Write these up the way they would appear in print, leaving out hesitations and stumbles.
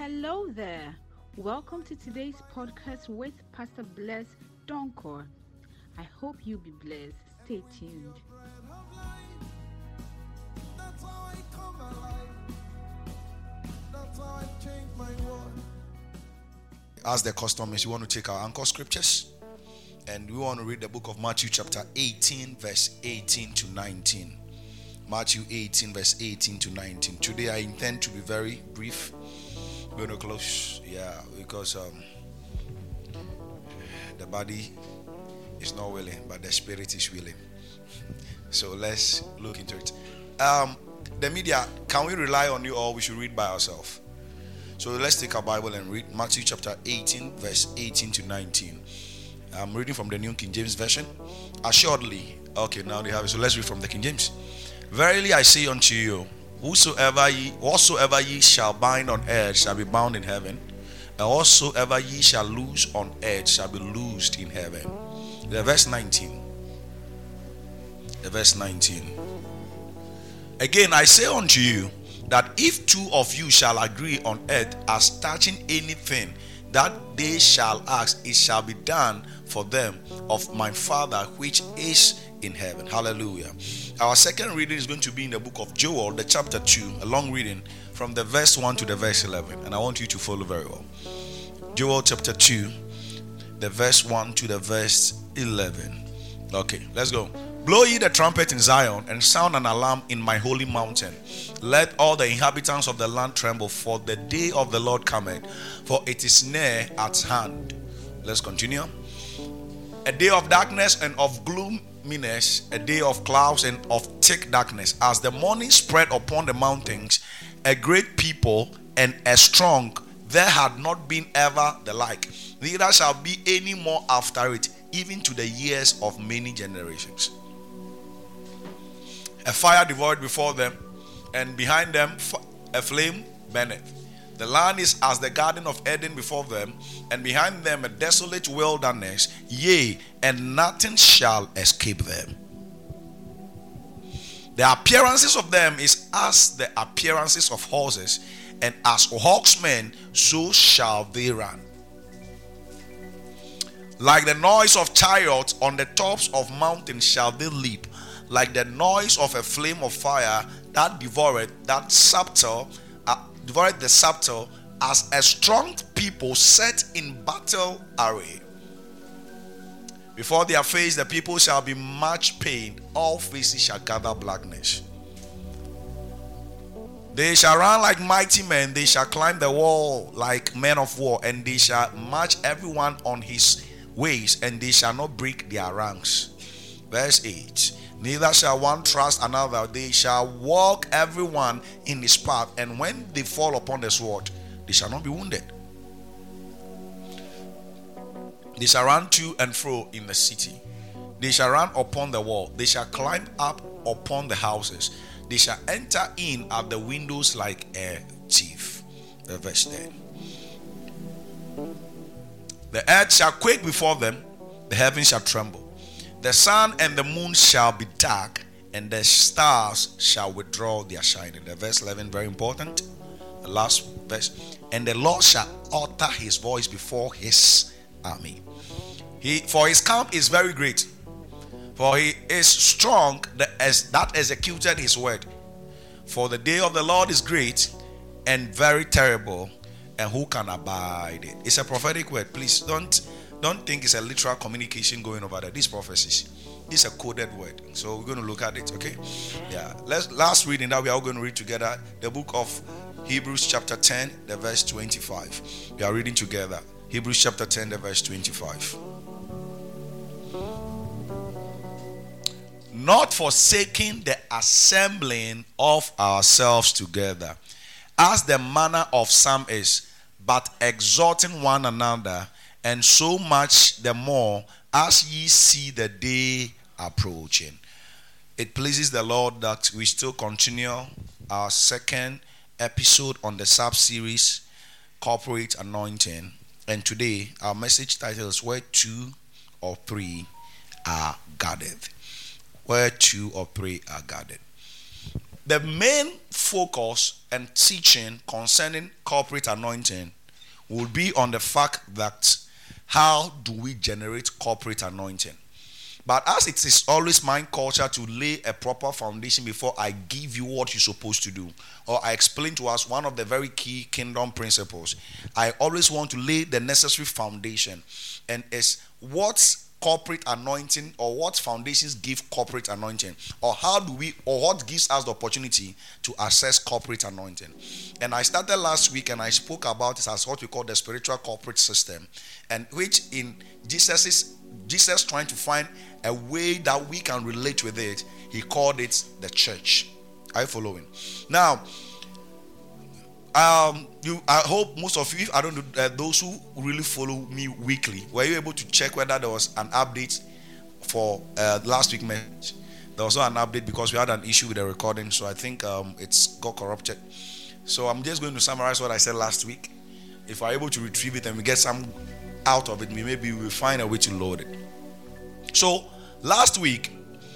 Hello there. Welcome to today's podcast with Pastor Bless Donkor. I hope you'll be blessed. Stay tuned. As the custom is, we want to take our anchor scriptures and we want to read the book of Matthew chapter 18 verse 18 to 19. Matthew 18 verse 18 to 19. Today I intend to be very brief. We're going to close, because the body is not willing, but the spirit is willing. So let's look into it. The media, can we rely on you or we should read by ourselves? So let's take our Bible and read Matthew chapter 18 verse 18 to 19. I'm reading from the New King James Version. Assuredly, okay, now they have it. So let's read from the King James. Verily I say unto you, whatsoever ye shall bind on earth shall be bound in heaven, and whatsoever ye shall loose on earth shall be loosed in heaven. The verse 19. Again I say unto you, that if two of you shall agree on earth as touching anything that they shall ask, it shall be done for them of my Father which is in heaven. Hallelujah. Our second reading is going to be in the book of Joel, the chapter 2, a long reading from the verse 1 to the verse 11, and I want you to follow very well. Joel chapter 2, the verse 1 to the verse 11. Okay, let's go. Blow ye the trumpet in Zion, and sound an alarm in my holy mountain. Let all the inhabitants of the land tremble, for the day of the Lord cometh, for it is near at hand. Let's continue. A day of darkness and of gloominess, a day of clouds and of thick darkness. As the morning spread upon the mountains, a great people and a strong, there had not been ever the like, neither shall be any more after it, even to the years of many generations. A fire devoured before them, and behind them a flame burneth. The land is as the garden of Eden before them, and behind them a desolate wilderness, yea, and nothing shall escape them. The appearances of them is as the appearances of horses, and as horsemen, so shall they run. Like the noise of chariots on the tops of mountains shall they leap, like the noise of a flame of fire that devoured the subtle, as a strong people set in battle array. Before their face the people shall be much pain, all faces shall gather blackness. They shall run like mighty men, they shall climb the wall like men of war, and they shall march everyone on his ways, and they shall not break their ranks. Verse 8. Neither shall one trust another, they shall walk everyone in his path, and when they fall upon the sword, they shall not be wounded. They shall run to and fro in the city, they shall run upon the wall, they shall climb up upon the houses, they shall enter in at the windows like a thief. Verse 10. The earth shall quake before them, the heavens shall tremble. The sun and the moon shall be dark, and the stars shall withdraw their shining. The verse 11, very important. The last verse. And the Lord shall utter his voice before his army. For his camp is very great, for he is strong that executed his word. For the day of the Lord is great and very terrible, and who can abide it? It's a prophetic word. Please don't think it's a literal communication going over there. These prophecies, it's a coded word. So we're going to look at it, okay? Yeah. Last reading that we are going to read together, the book of Hebrews chapter 10, the verse 25. We are reading together. Hebrews chapter 10, the verse 25. Not forsaking the assembling of ourselves together, as the manner of some is, but exhorting one another, and so much the more as ye see the day approaching. It pleases the Lord that we still continue our second episode on the sub-series Corporate Anointing. And today our message title is Where Two or Three Are Gathered. Where two or three are gathered. The main focus and teaching concerning corporate anointing will be on the fact that how do we generate corporate anointing. But as it is always my culture to lay a proper foundation before I give you what you're supposed to do, or I explain to us one of the very key kingdom principles, I always want to lay the necessary foundation. And it's what's corporate anointing, or what foundations give corporate anointing, or how do we, or what gives us the opportunity to access corporate anointing. And I started last week and I spoke about this as what we call the spiritual corporate system, and which in Jesus trying to find a way that we can relate with it, he called it the church. Are you following? Now, I hope most of you, if I don't know, those who really follow me weekly, were you able to check whether there was an update for last week's message? There was not an update because we had an issue with the recording, so I think it's got corrupted. So I'm just going to summarize what I said last week. If we're able to retrieve it and we get some out of it, maybe we will find a way to load it. So last week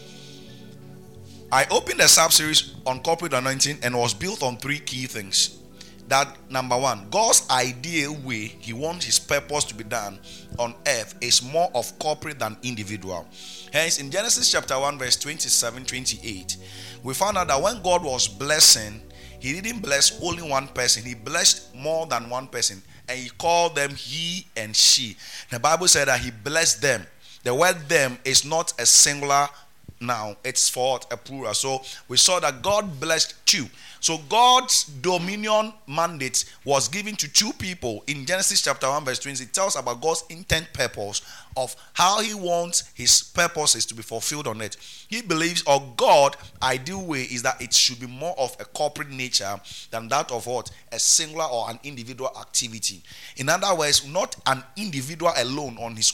I opened a sub-series on corporate anointing and was built on three key things. That number one, God's ideal way he wants his purpose to be done on earth is more of corporate than individual. Hence in Genesis chapter 1 verse 27-28, we found out that when God was blessing, he didn't bless only one person, he blessed more than one person, and he called them he and she. The Bible said that he blessed them. The word them is not a singular noun, it's for a plural. So we saw that God blessed two. So God's dominion mandate was given to two people. In Genesis chapter 1 verse 20, it tells about God's intent purpose of how he wants his purposes to be fulfilled on it. He believes, or God ideal way is that it should be more of a corporate nature than that of what? A singular or an individual activity. In other words, not an individual alone on his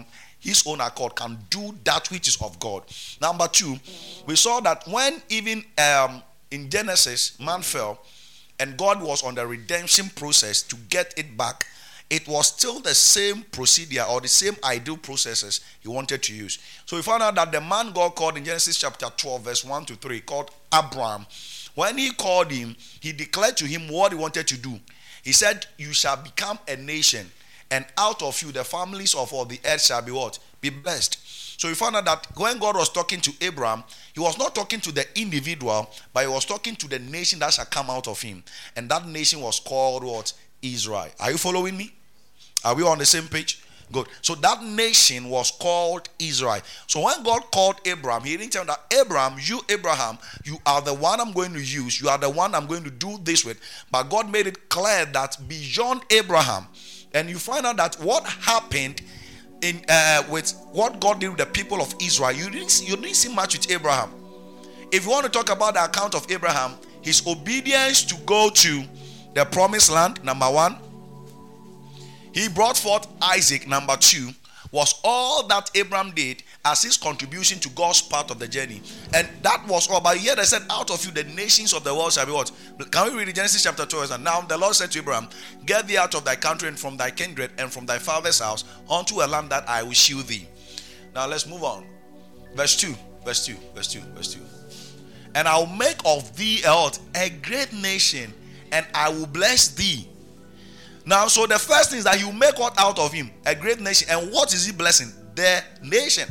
own accord can do that which is of God. Number two, we saw that when even in Genesis, man fell and God was on the redemption process to get it back, it was still the same procedure or the same ideal processes he wanted to use. So we found out that the man God called in Genesis chapter 12 verse 1-3, called Abraham, when he called him, he declared to him what he wanted to do. He said, you shall become a nation, and out of you the families of all the earth shall be what? Be blessed. So we found out that when God was talking to Abraham, he was not talking to the individual, but he was talking to the nation that shall come out of him. And that nation was called what? Israel. Are you following me? Are we on the same page? Good. So that nation was called Israel. So when God called Abraham, he didn't tell him that Abraham, you are the one I'm going to use. You are the one I'm going to do this with. But God made it clear that beyond Abraham, and you find out that what happened in with what God did with the people of Israel, you didn't see much with Abraham. If you want to talk about the account of Abraham, his obedience to go to the promised land, number one, he brought forth Isaac, number two, was all that Abraham did as his contribution to God's part of the journey. And that was all. But here they said, out of you the nations of the world shall be what? Can we read Genesis chapter 12? And now the Lord said to Abraham, get thee out of thy country and from thy kindred and from thy father's house unto a land that I will shew thee. Now let's move on. Verse 2. And I will make of thee a great nation, and I will bless thee. Now, so the first thing is that you make what out of him? A great nation. And what is he blessing? The nation.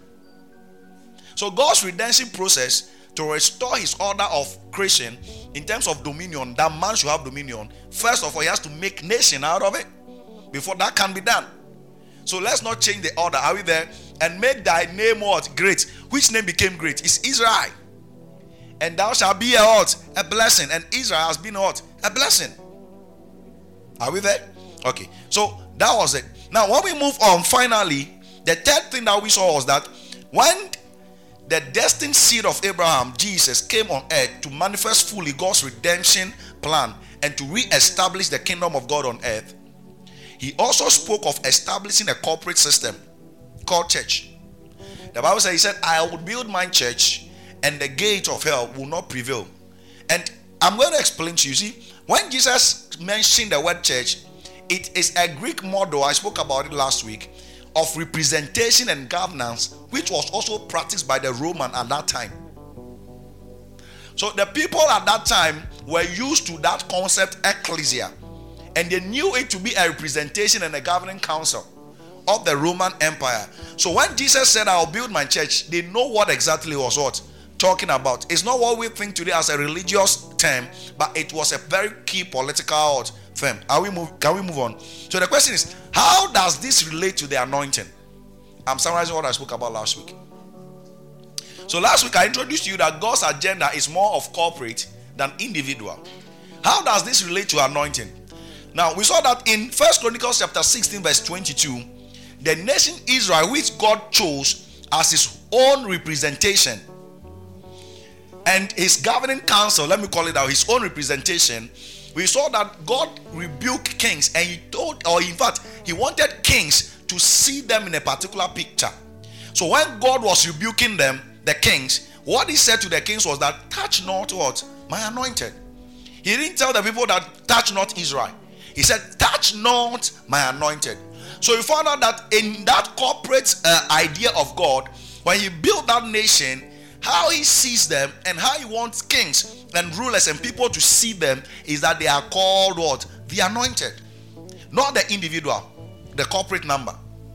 So God's redemption process to restore his order of creation in terms of dominion, that man should have dominion. First of all, he has to make nation out of it before that can be done. So let's not change the order. Are we there? And make thy name what? Great. Which name became great? It's Israel. And thou shalt be a what? A blessing. And Israel has been what? A blessing. Are we there? Okay. So that was it. Now when we move on, finally, the third thing that we saw was that when the destined seed of Abraham, Jesus, came on earth to manifest fully God's redemption plan and to re-establish the kingdom of God on earth, he also spoke of establishing a corporate system called church. The Bible says, he said, I will build my church and the gate of hell will not prevail. And I'm going to explain to you. See, when Jesus mentioned the word church, it is a Greek model, I spoke about it last week, of representation and governance, which was also practiced by the Roman at that time. So the people at that time were used to that concept, ecclesia, and they knew it to be a representation and a governing council of the Roman Empire. So when Jesus said, I'll build my church, they know what exactly was what talking about. It's not what we think today as a religious term, but it was a very key political term. Can we move on? So the question is, how does this relate to the anointing? I'm summarizing what I spoke about last week. So last week I introduced to you that God's agenda is more of corporate than individual. How does this relate to anointing? Now we saw that in 1 Chronicles chapter 16 verse 22, the nation Israel, which God chose as his own representation and his governing council, let me call it out, his own representation, we saw that God rebuked kings, and he told, or in fact, he wanted kings to see them in a particular picture. So when God was rebuking them, the kings, what he said to the kings was that, touch not what? My anointed. He didn't tell the people that touch not Israel. He said, touch not my anointed. So you found out that in that corporate idea of God, when he built that nation, how he sees them and how he wants kings and rulers and people to see them is that they are called what? The anointed. Not the individual, the corporate number.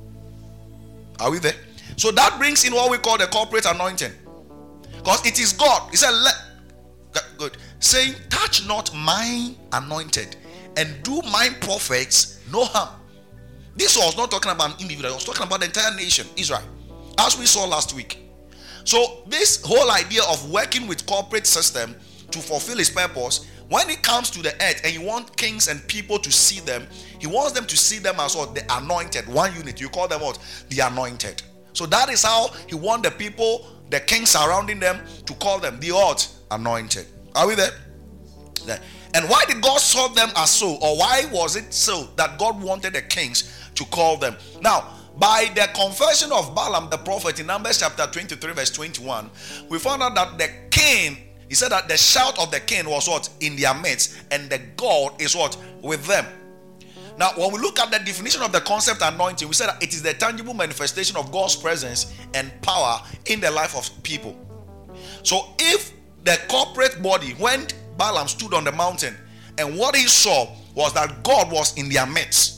Are we there? So that brings in what we call the corporate anointing. Because it is God. He said, good. Saying, touch not my anointed and do my prophets no harm. This was not talking about an individual. It was talking about the entire nation, Israel, as we saw last week. So this whole idea of working with corporate system to fulfill his purpose, when it comes to the earth and you want kings and people to see them, he wants them to see them as what? The anointed, one unit. You call them what? The anointed. So that is how he wants the people, the kings surrounding them, to call them the what? Anointed. Are we there? Yeah. And why did God sort them as so? Or why was it so that God wanted the kings to call them? Now, by the confession of Balaam the prophet in Numbers chapter 23 verse 21, we found out that the king, he said that the shout of the king was what? In their midst, and the God is what? With them. Now, when we look at the definition of the concept anointing, we said that it is the tangible manifestation of God's presence and power in the life of people. So if the corporate body, when Balaam stood on the mountain, and what he saw was that God was in their midst,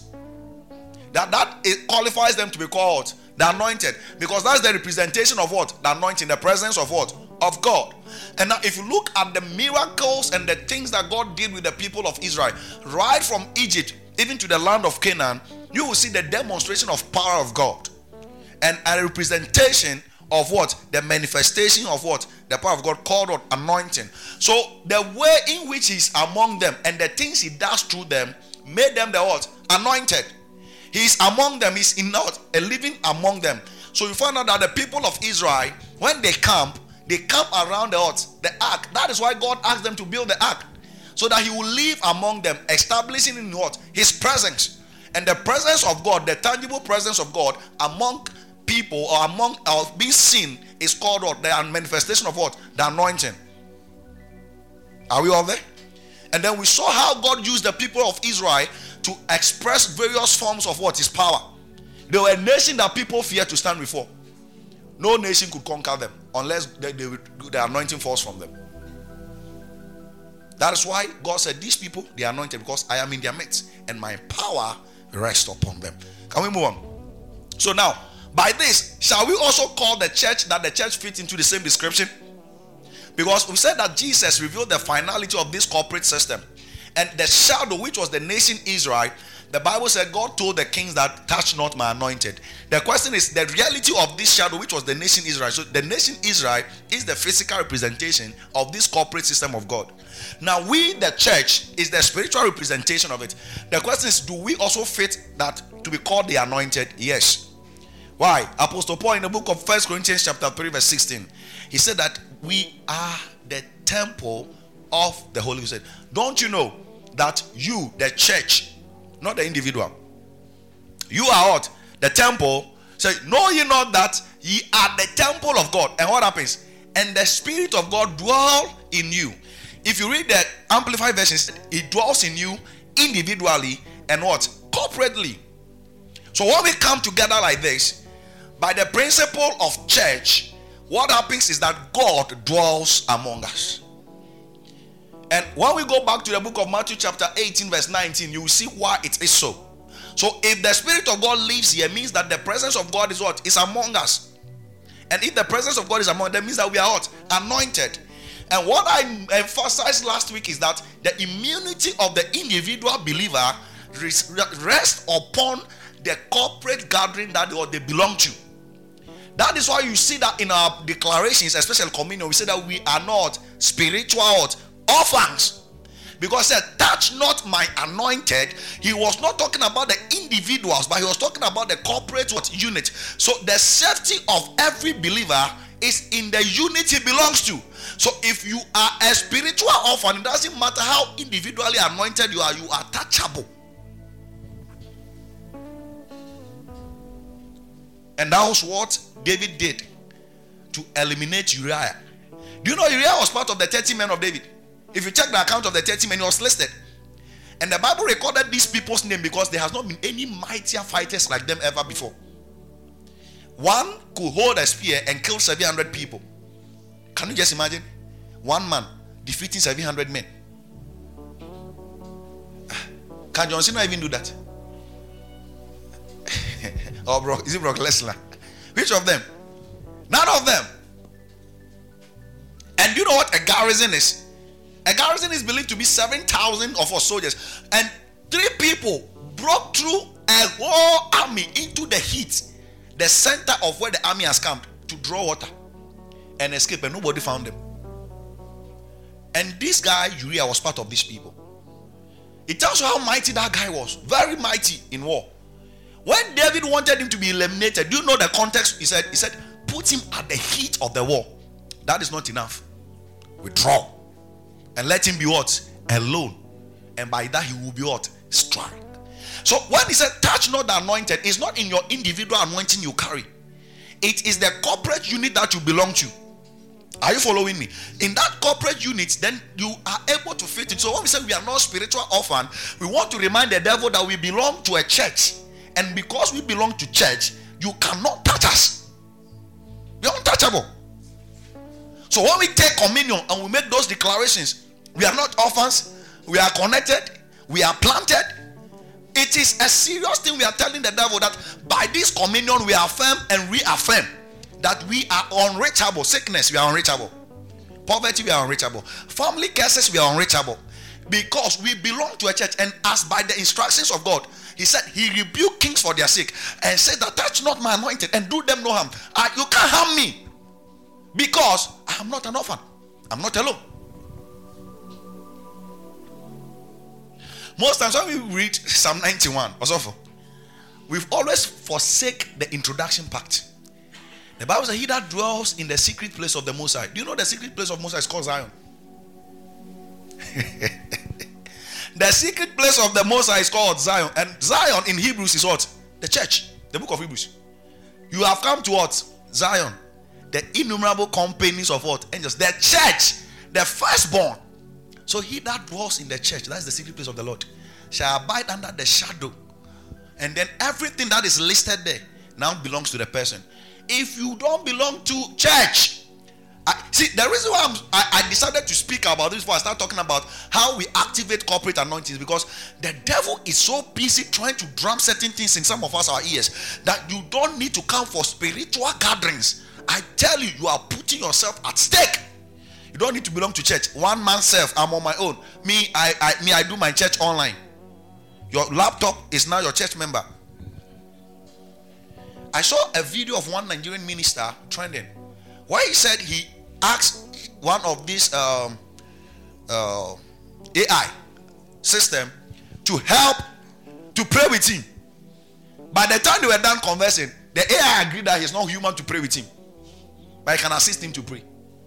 that it qualifies them to be called the anointed, because that's the representation of what? The anointing, the presence of what? Of God. And now if you look at the miracles and the things that God did with the people of Israel, right from Egypt even to the land of Canaan, you will see the demonstration of power of God and a representation of what? The manifestation of what? The power of God, called what? Anointing. So the way in which he's among them and the things he does through them made them the what? Anointed. He's among them. He's in what? A living among them. So you find out that the people of Israel, when they camp around the what? The ark. That is why God asked them to build the ark, so that he will live among them, establishing in what? His presence. And the presence of God, the tangible presence of God among people, or among being seen, is called what? The manifestation of what? The anointing. Are we all there? And then we saw how God used the people of Israel to express various forms of what? His power. They were a nation that people feared to stand before. No nation could conquer them unless the anointing falls from them. That is why God said, these people, they are anointed because I am in their midst and my power rests upon them. Can we move on? So now, by this, shall we also call the church, that the church fits into the same description? Because we said that Jesus revealed the finality of this corporate system. And the shadow, which was the nation Israel, the Bible said God told the kings that, touch not my anointed. The question is the reality of this shadow, which was the nation Israel. So the nation Israel is the physical representation of this corporate system of God. Now we, the church, is the spiritual representation of it. The question is, do we also fit that to be called the anointed? Yes. Why? Apostle Paul in the book of 1 Corinthians chapter 3 verse 16, he said that we are the temple of the Holy Spirit. Don't you know that you, the church, not the individual, you are what? The temple. So know ye not that ye are the temple of God? And what happens? And the Spirit of God dwell in you. If you read the Amplified versions, it dwells in you individually and what? Corporately. So when we come together like this, by the principle of church, what happens is that God dwells among us. when we go back to the book of Matthew chapter 18 verse 19, you will see why it is so. So if the Spirit of God lives here, means that the presence of God is what? Is among us. And if the presence of God is among us, that means that we are what? Anointed. And what I emphasized last week is that the immunity of the individual believer rests upon the corporate gathering that they belong to. That is why you see that in our declarations, especially communion, we say that we are not spiritual orphans. Because he said, touch not my anointed. He was not talking about the individuals, but he was talking about the corporate unit. So the safety of every believer is in the unit he belongs to. So if you are a spiritual orphan, it doesn't matter how individually anointed you are touchable. And that was what David did to eliminate Uriah. Do you know Uriah was part of the 30 men of David? If you check the account of the 30 men, he was listed. And the Bible recorded these people's name because there has not been any mightier fighters like them ever before. One could hold a spear and kill 700 people. Can you just imagine? One man defeating 700 men. Can John Cena even do that? Or is it Brock Lesnar? Which of them? None of them. And you know what a garrison is? A garrison is believed to be 7,000 of our soldiers. And 3 people broke through a whole army into the heat, the center of where the army has camped, to draw water and escape, and nobody found them. And this guy Uriah was part of these people. It tells you how mighty that guy was. Very mighty in war. When David wanted him to be eliminated, do you know the context? He said, put him at the heat of the war. That is not enough. Withdraw. And let him be what? Alone. And by that he will be what? Strong. So when he said, touch not the anointed, it's not in your individual anointing you carry. It is the corporate unit that you belong to. Are you following me? In that corporate unit, then you are able to fit in. So when we say we are not spiritual orphan, we want to remind the devil that we belong to a church. And because we belong to church, you cannot touch us. We are untouchable. So when we take communion and we make those declarations, we are not orphans, we are connected, we are planted. It is a serious thing. We are telling the devil that by this communion we affirm and reaffirm that we are unreachable. Sickness, we are unreachable. Poverty, we are unreachable. Family curses, we are unreachable. Because we belong to a church, and as by the instructions of God, he said he rebuked kings for their sake and said that touch not my anointed and do them no harm. You can't harm me because I am not an orphan. I'm not alone. Most times when we read Psalm 91, we've always forsake the introduction part. The Bible says, he that dwells in the secret place of the Most High. Do you know the secret place of Most High is called Zion? The secret place of the Most High is called Zion. And Zion in Hebrews is what? The church. The book of Hebrews. You have come to what? Zion. The innumerable companies of what? Angels. The church. The firstborn. So he that dwells in the church, that's the secret place of the Lord, shall abide under the shadow. And then everything that is listed there now belongs to the person. If you don't belong to church, see, the reason why I decided to speak about this before I start talking about how we activate corporate anointings, because the devil is so busy trying to drum certain things in some of us our ears that you don't need to come for spiritual gatherings. I tell you, you are putting yourself at stake. You don't need to belong to church. One man self, I'm on my own. I do my church online. Your laptop is now your church member. I saw a video of one Nigerian minister trending, where he said he asked one of these AI system to help to pray with him. By the time they were done conversing, the AI agreed that he's not human to pray with him, but he can assist him to pray.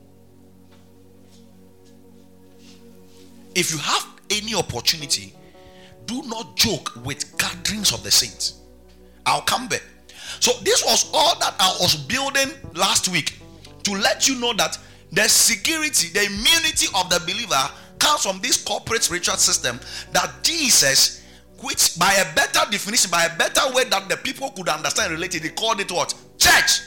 If you have any opportunity, do not joke with gatherings of the saints. I'll come back. So this was all that I was building last week, to let you know that the security, the immunity of the believer comes from this corporate spiritual system that Jesus, which by a better definition, by a better way that the people could understand and relate it, they called it what? Church.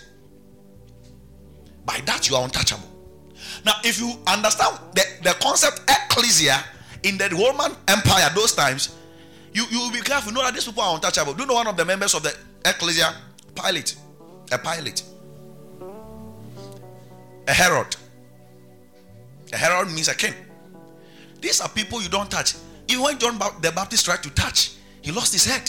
By that you are untouchable. Now if you understand the concept ecclesia, in the Roman Empire, those times, you will be careful. Know that these people are untouchable. Do you know one of the members of the ecclesia? Pilate. A Pilate. A Herod. A Herod means a king. These are people you don't touch. Even when John the Baptist tried to touch, he lost his head.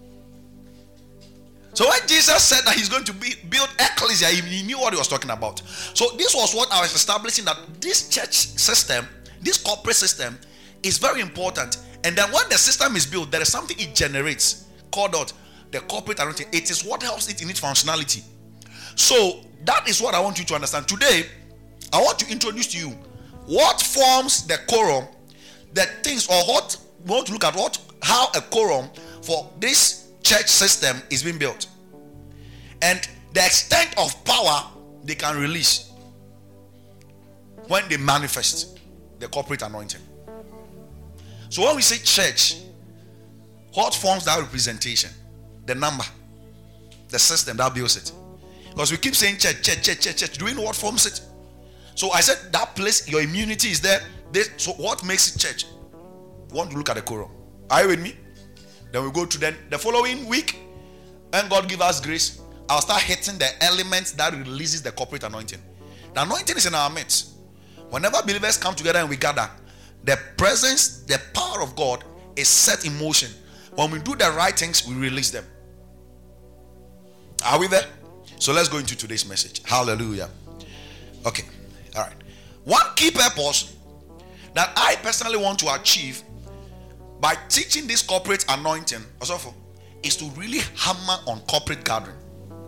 So when Jesus said that he's going to build ecclesia, he knew what he was talking about. So this was what I was establishing, that this church system, this corporate system, is very important. And then when the system is built, there is something it generates called out the corporate anointing. It is what helps it in its functionality. So that is what I want you to understand. Today, I want to introduce to you what forms the quorum, the things, or what we want to look at how a quorum for this church system is being built, and the extent of power they can release when they manifest the corporate anointing. So when we say church, what forms that representation? The number, the system that builds it. Because we keep saying church. Do we know what forms it? So I said that place, your immunity is there. So what makes it church? We want to look at the quorum. Are you with me? Then we go to the following week, and God give us grace, I'll start hitting the elements that releases the corporate anointing. The anointing is in our midst. Whenever believers come together and we gather, the presence, the power of God is set in motion. When we do the right things, we release them. Are we there? So let's go into today's message. Hallelujah. Okay. All right. One key purpose that I personally want to achieve by teaching this corporate anointing also is to really hammer on corporate gathering.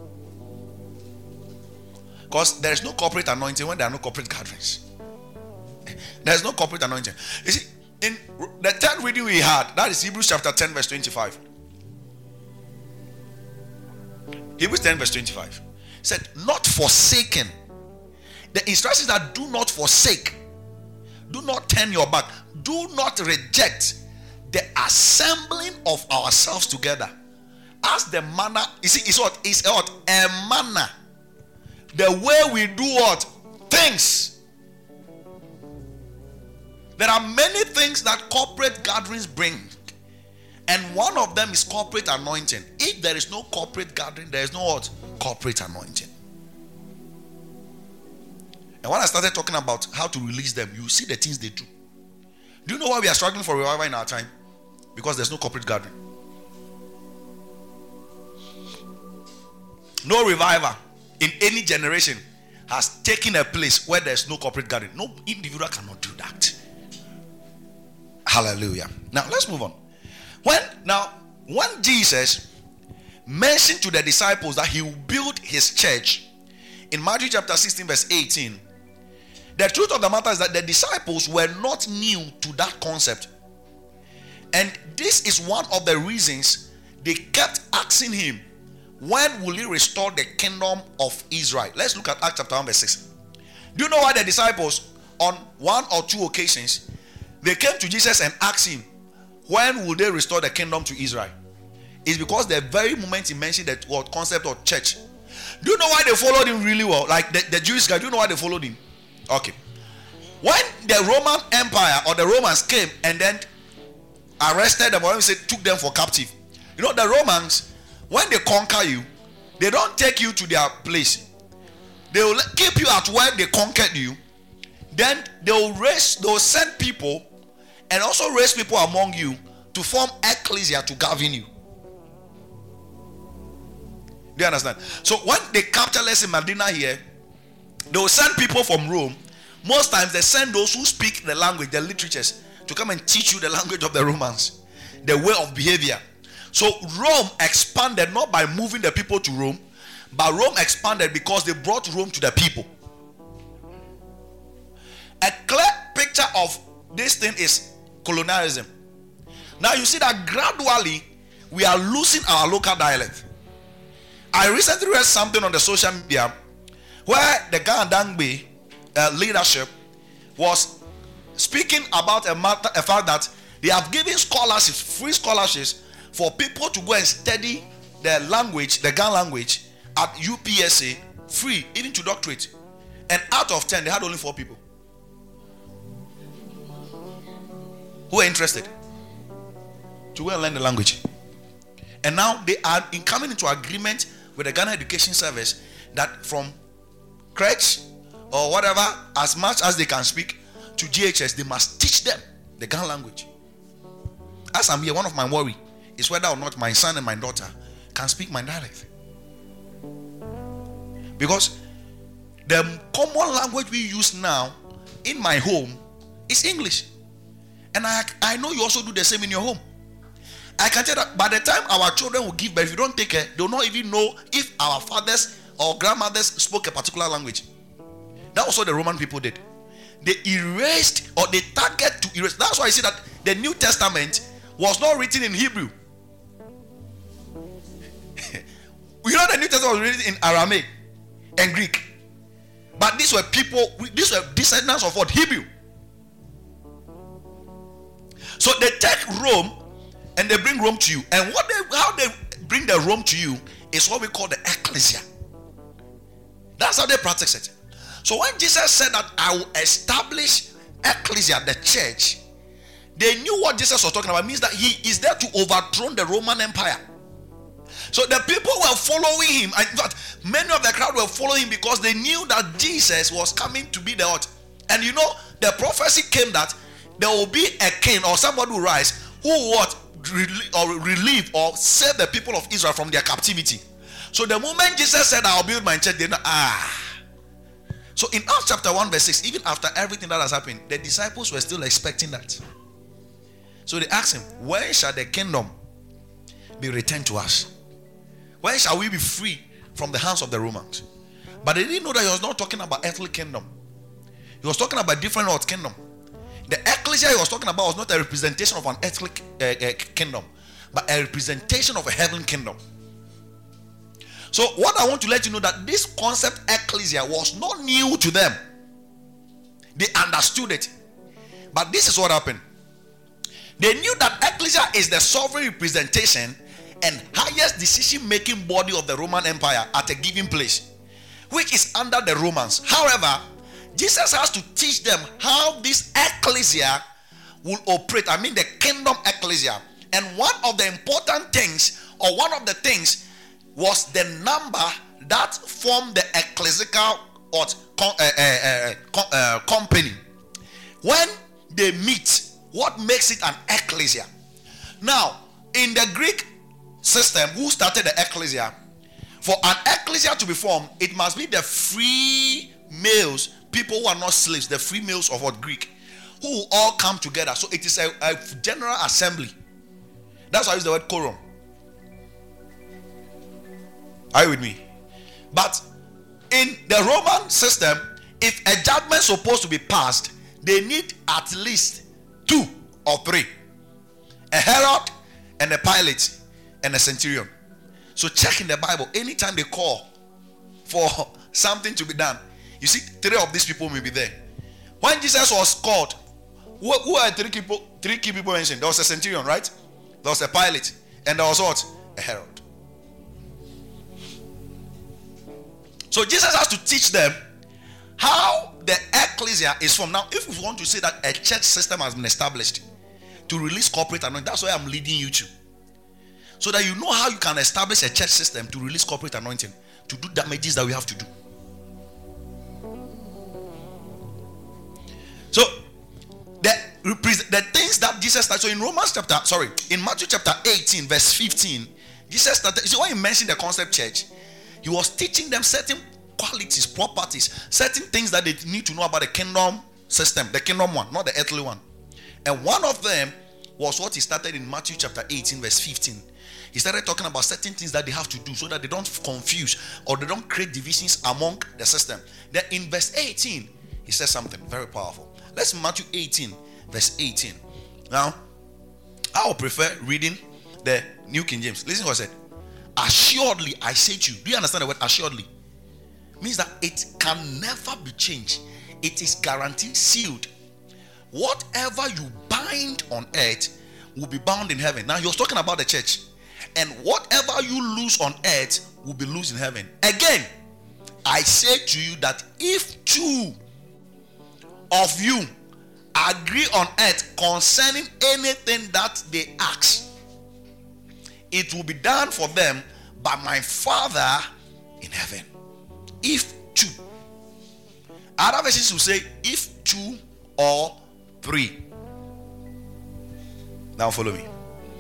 Because there is no corporate anointing when there are no corporate gatherings. There is no corporate anointing. You see, in the third reading we had, that is Hebrews chapter 10 verse 25. Hebrews 10 verse 25 said, not forsaken. The instructions that do not forsake, do not turn your back, do not reject the assembling of ourselves together, as the manner, you see, it's what? It's what? A manner. The way we do what? Things. There are many things that corporate gatherings bring, and one of them is corporate anointing. If there is no corporate gathering, there is no what? Corporate anointing. And when I started talking about how to release them, you see the things they do. Do you know why we are struggling for revival in our time? Because there's no corporate gathering. No revival in any generation has taken a place where there's no corporate gathering. No individual cannot do that. Hallelujah. Now let's move on. When Jesus mentioned to the disciples that he will build his church in Matthew chapter 16 verse 18, the truth of the matter is that the disciples were not new to that concept. And this is one of the reasons they kept asking him, when will he restore the kingdom of Israel? Let's look at Acts chapter 1 verse 6. Do you know why the disciples, on one or two occasions, they came to Jesus and asked him, when will they restore the kingdom to Israel? It's because the very moment he mentioned that word concept of church. Do you know why they followed him really well? Like the Jewish guy, do you know why they followed him? Okay. When the Roman Empire or the Romans came and then arrested them, or we say took them for captive. You know, the Romans, when they conquer you, they don't take you to their place. They will keep you at where they conquered you. Then they will send people and also raise people among you to form ecclesia to govern you. Do you understand? So when they capture, let's say Medina here, they will send people from Rome. Most times they send those who speak the language, the literatures, to come and teach you the language of the Romans, the way of behavior. So Rome expanded not by moving the people to Rome, but Rome expanded because they brought Rome to the people. A clear picture of this thing is colonialism. Now you see that gradually we are losing our local dialect. I recently read something on the social media where the Gandangbe leadership was speaking about a fact that they have given scholarships, free scholarships, for people to go and study the language, the Gan language, at UPSA, free, even to doctorate. And out of 10, they had only 4 people. who are interested to go and learn the language. And now they are coming into agreement with the Ghana Education Service that from crèche or whatever, as much as they can speak, to GHS, they must teach them the Ghana language. As I'm here, one of my worry is whether or not my son and my daughter can speak my dialect. Because the common language we use now in my home is English. And I know you also do the same in your home. I can tell that by the time our children will give birth, if you don't take care, they will not even know if our fathers or grandmothers spoke a particular language. That was what the Roman people did. They erased, or they target to erase. That's why I see that the New Testament was not written in Hebrew. We know the New Testament was written in Aramaic and Greek. But these were people, these were descendants of what? Hebrew. So they take Rome and they bring Rome to you. And how they bring the Rome to you is what we call the ecclesia. That's how they practice it. So when Jesus said that I will establish ecclesia, the church, they knew what Jesus was talking about. It means that he is there to overthrow the Roman Empire. So the people were following him. In fact, many of the crowd were following him because they knew that Jesus was coming to be the what. And you know, the prophecy came that there will be a king or somebody will rise who what relieve or save the people of Israel from their captivity. So the moment Jesus said, I'll build my church, they know, So in Acts chapter 1 verse 6, even after everything that has happened, the disciples were still expecting that. So they asked him, when shall the kingdom be returned to us? When shall we be free from the hands of the Romans? But they didn't know that he was not talking about earthly kingdom. He was talking about different world kingdom. The ecclesia he was talking about was not a representation of an earthly kingdom, but a representation of a heavenly kingdom. So what I want to let you know that this concept ecclesia was not new to them. They understood it. But this is what happened. They knew that ecclesia is the sovereign representation and highest decision-making body of the Roman Empire at a given place, which is under the Romans. However, Jesus has to teach them how this ecclesia will operate. I mean the kingdom ecclesia. And one of the important things, or one of the things, was the number that formed the ecclesiastical company. When they meet, what makes it an ecclesia? Now, in the Greek system, who started the ecclesia? For an ecclesia to be formed, it must be the free males, people who are not slaves, the free males of what? Greek, who will all come together. So it is a general assembly. That's why I use the word quorum. Are you with me? But in the Roman system, if a judgment is supposed to be passed, they need at least 2 or 3. A herald and a pilot and a centurion. So check in the Bible, anytime they call for something to be done, you see 3 of these people may be there. When Jesus was called, who are 3 key people mentioned? There was a centurion, right? There was a pilot, and there was what? A herald. So Jesus has to teach them how the ecclesia is formed. Now, if we want to say that a church system has been established to release corporate anointing, that's why I'm leading you to. So that you know how you can establish a church system to release corporate anointing, to do damages that we have to do. So the things that Jesus started. So in Matthew chapter 18 verse 15, Jesus started. You see, when he mentioned the concept church, he was teaching them certain qualities, properties, certain things that they need to know about the kingdom system, the kingdom one, not the earthly one. And one of them was what he started in Matthew chapter 18 verse 15. He started talking about certain things that they have to do so that they don't confuse or they don't create divisions among the system. Then in verse 18, he says something very powerful. Let's Matthew 18 verse 18. Now, I would prefer reading the New King James. Listen to what I said. Assuredly, I say to you. Do you understand the word assuredly? Means that it can never be changed. It is guaranteed, sealed. Whatever you bind on earth will be bound in heaven. Now, he was talking about the church. And whatever you lose on earth will be loose in heaven. Again, I say to you that if 2 of you agree on earth concerning anything that they ask, it will be done for them by my Father in heaven. If two. Other versions will say, if two or three. Now follow me.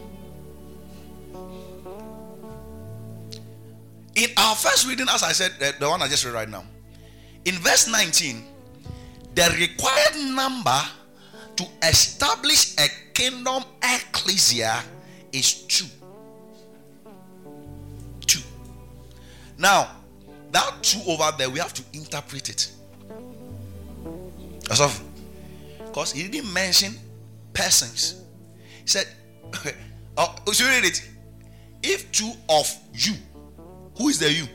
In our first reading, as I said, the one I just read right now, in verse 19, the required number to establish a kingdom ecclesia is 2. 2. Now, that 2 over there, we have to interpret it. That's all. Because he didn't mention persons. He said, oh, should we read it? If 2 of you, who is the you?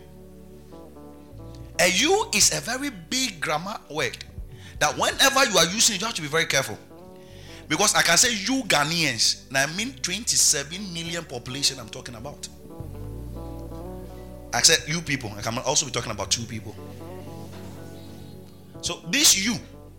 A you is a very big grammar word that whenever you are using it, you have to be very careful. Because I can say you Ghanaians, and I mean 27 million population I'm talking about. I said you people, I can also be talking about 2 people. So this you,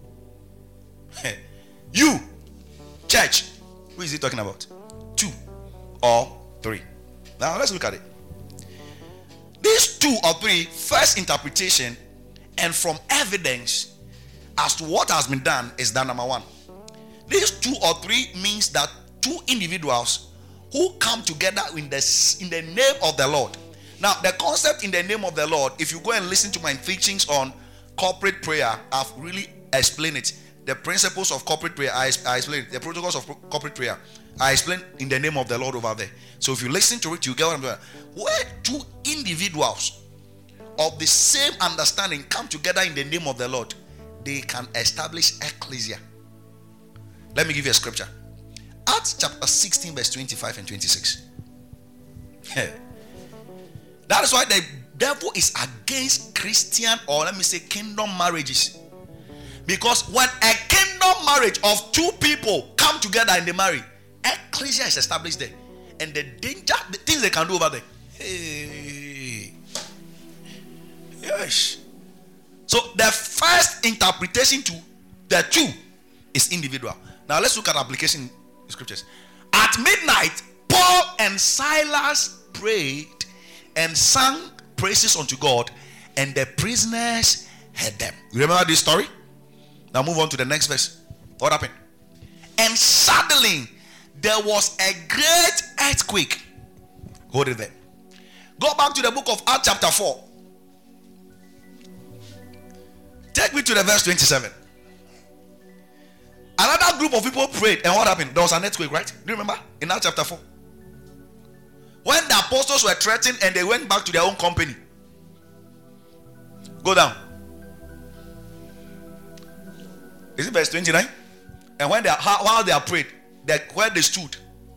you, church, who is he talking about? 2 or 3. Now let's look at it. These 2 or 3, first interpretation and from evidence as to what has been done is that number 1. These 2 or 3 means that 2 individuals who come together in the name of the Lord. Now, the concept in the name of the Lord, if you go and listen to my teachings on corporate prayer, I've really explained it. The principles of corporate prayer, I explained it. The protocols of corporate prayer, I explained in the name of the Lord over there. So if you listen to it, you get what I'm doing. Where 2 individuals of the same understanding come together in the name of the Lord, they can establish ecclesia. Let me give you a scripture. Acts chapter 16 verse 25 and 26. That is why the devil is against Christian, or let me say kingdom marriages. Because when a kingdom marriage of 2 people come together and they marry, ecclesia is established there. And the danger, the things they can do over there. Hey. Yes. So the first interpretation to the 2 is individual. Now let's look at application scriptures. At midnight, Paul and Silas prayed and sang praises unto God, and the prisoners heard them. You remember this story? Now move on to the next verse. What happened? And suddenly there was a great earthquake. Hold it there. Go back to the book of Acts chapter 4. Take me to the verse 27. Another group of people prayed, and what happened? There was an earthquake, right? Do you remember? In Acts chapter 4. When the apostles were threatened and they went back to their own company. Go down. Is it verse 29? And when while they are prayed, where they stood.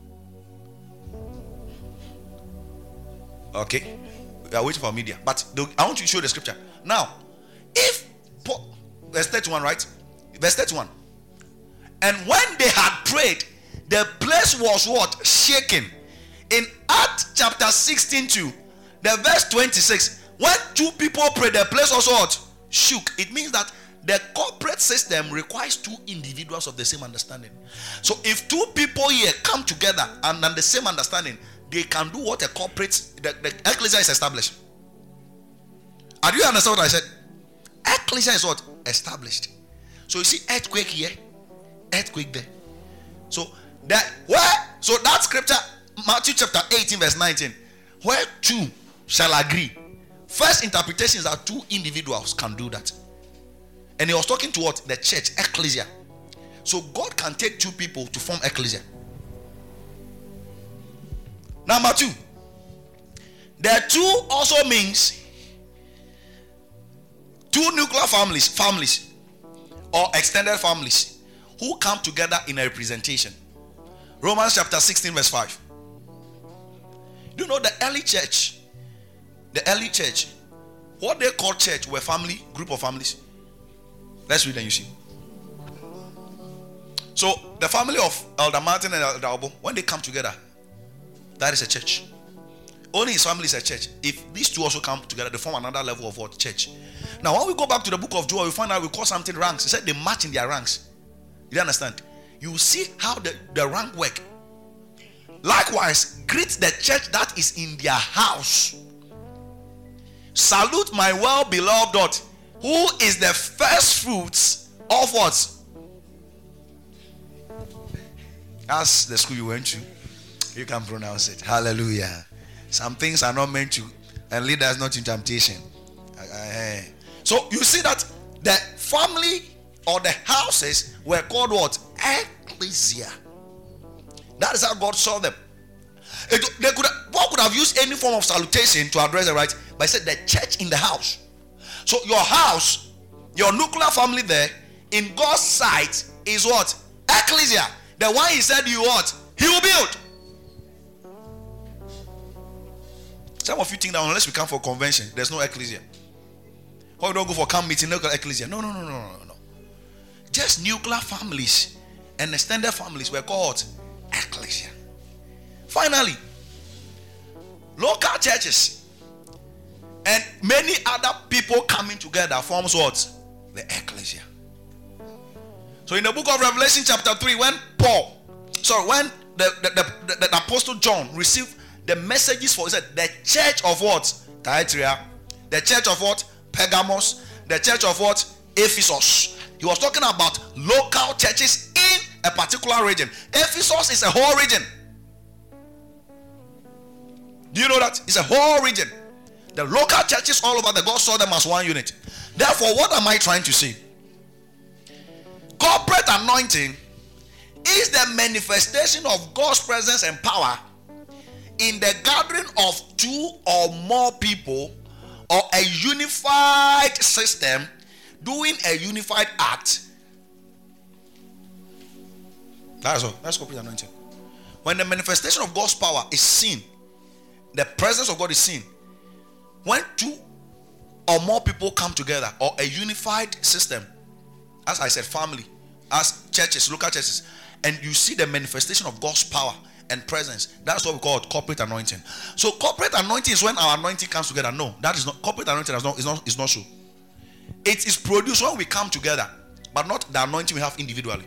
Okay. We are waiting for media. But I want you to show the scripture. Now, if verse 31, right? Verse 31. And when they had prayed, the place was what? Shaken. In Acts chapter 16 2, the verse 26, when 2 people prayed, the place was what? Shook. It means that the corporate system requires 2 individuals of the same understanding. So if 2 people here come together and the same understanding, they can do what a corporate, the ecclesia is established. Do you understand what I said? Ecclesia is what? Established. So you see earthquake here, earthquake there. So that scripture, Matthew chapter 18 verse 19, where 2 shall agree. First interpretation is that 2 individuals can do that. And he was talking to what? The church, ecclesia. So God can take 2 people to form ecclesia. Number 2. The 2 also means 2 nuclear families or extended families who come together in a representation. Romans chapter 16 verse 5. Do you know the early church? The early church, what they called church were family, group of families. Let's read and you see. So the family of Elder Martin and Elder Obo, when they come together, that is a church. Only his family is a church. If these 2 also come together, they form another level of what? Church. Now when we go back to the book of Joel, we find out we call something ranks. He said they march in their ranks. You understand? You see how the rank work. Likewise, greet the church that is in their house. Salute my well-beloved daughter, who is the first fruits of what? That's the school you went to. You can pronounce it. Hallelujah. Some things are not meant to, and lead us not in temptation. So you see that the family or the houses were called what? Ecclesia. That is how God saw them. Paul could have used any form of salutation to address it, right? But he said the church in the house. So your house, your nuclear family there, in God's sight is what? Ecclesia. The one he said you what? He will build. Some of you think that unless we come for convention, there's no ecclesia. Or we don't go for camp meeting, no ecclesia. No. Just nuclear families and extended families were called ecclesia. Finally, local churches and many other people coming together forms what? The ecclesia. So in the book of Revelation chapter 3, when the apostle John received the messages for, he said, the church of what? Thyatira. The church of what? Pergamos. The church of what? Ephesus. He was talking about local churches in a particular region. Ephesus is a whole region. Do you know that? It's a whole region. The local churches all over the God saw them as one unit. Therefore, what am I trying to say? Corporate anointing is the manifestation of God's presence and power in the gathering of two or more people or a unified system doing a unified act. That's all. That's corporate anointing. When the manifestation of God's power is seen, the presence of God is seen. When two or more people come together or a unified system, as I said, family, as churches, local churches, and you see the manifestation of God's power and presence, that's what we call corporate anointing. So corporate anointing is when our anointing comes together. No, that is not corporate anointing. Is not so. It is produced when we come together, but not the anointing we have individually.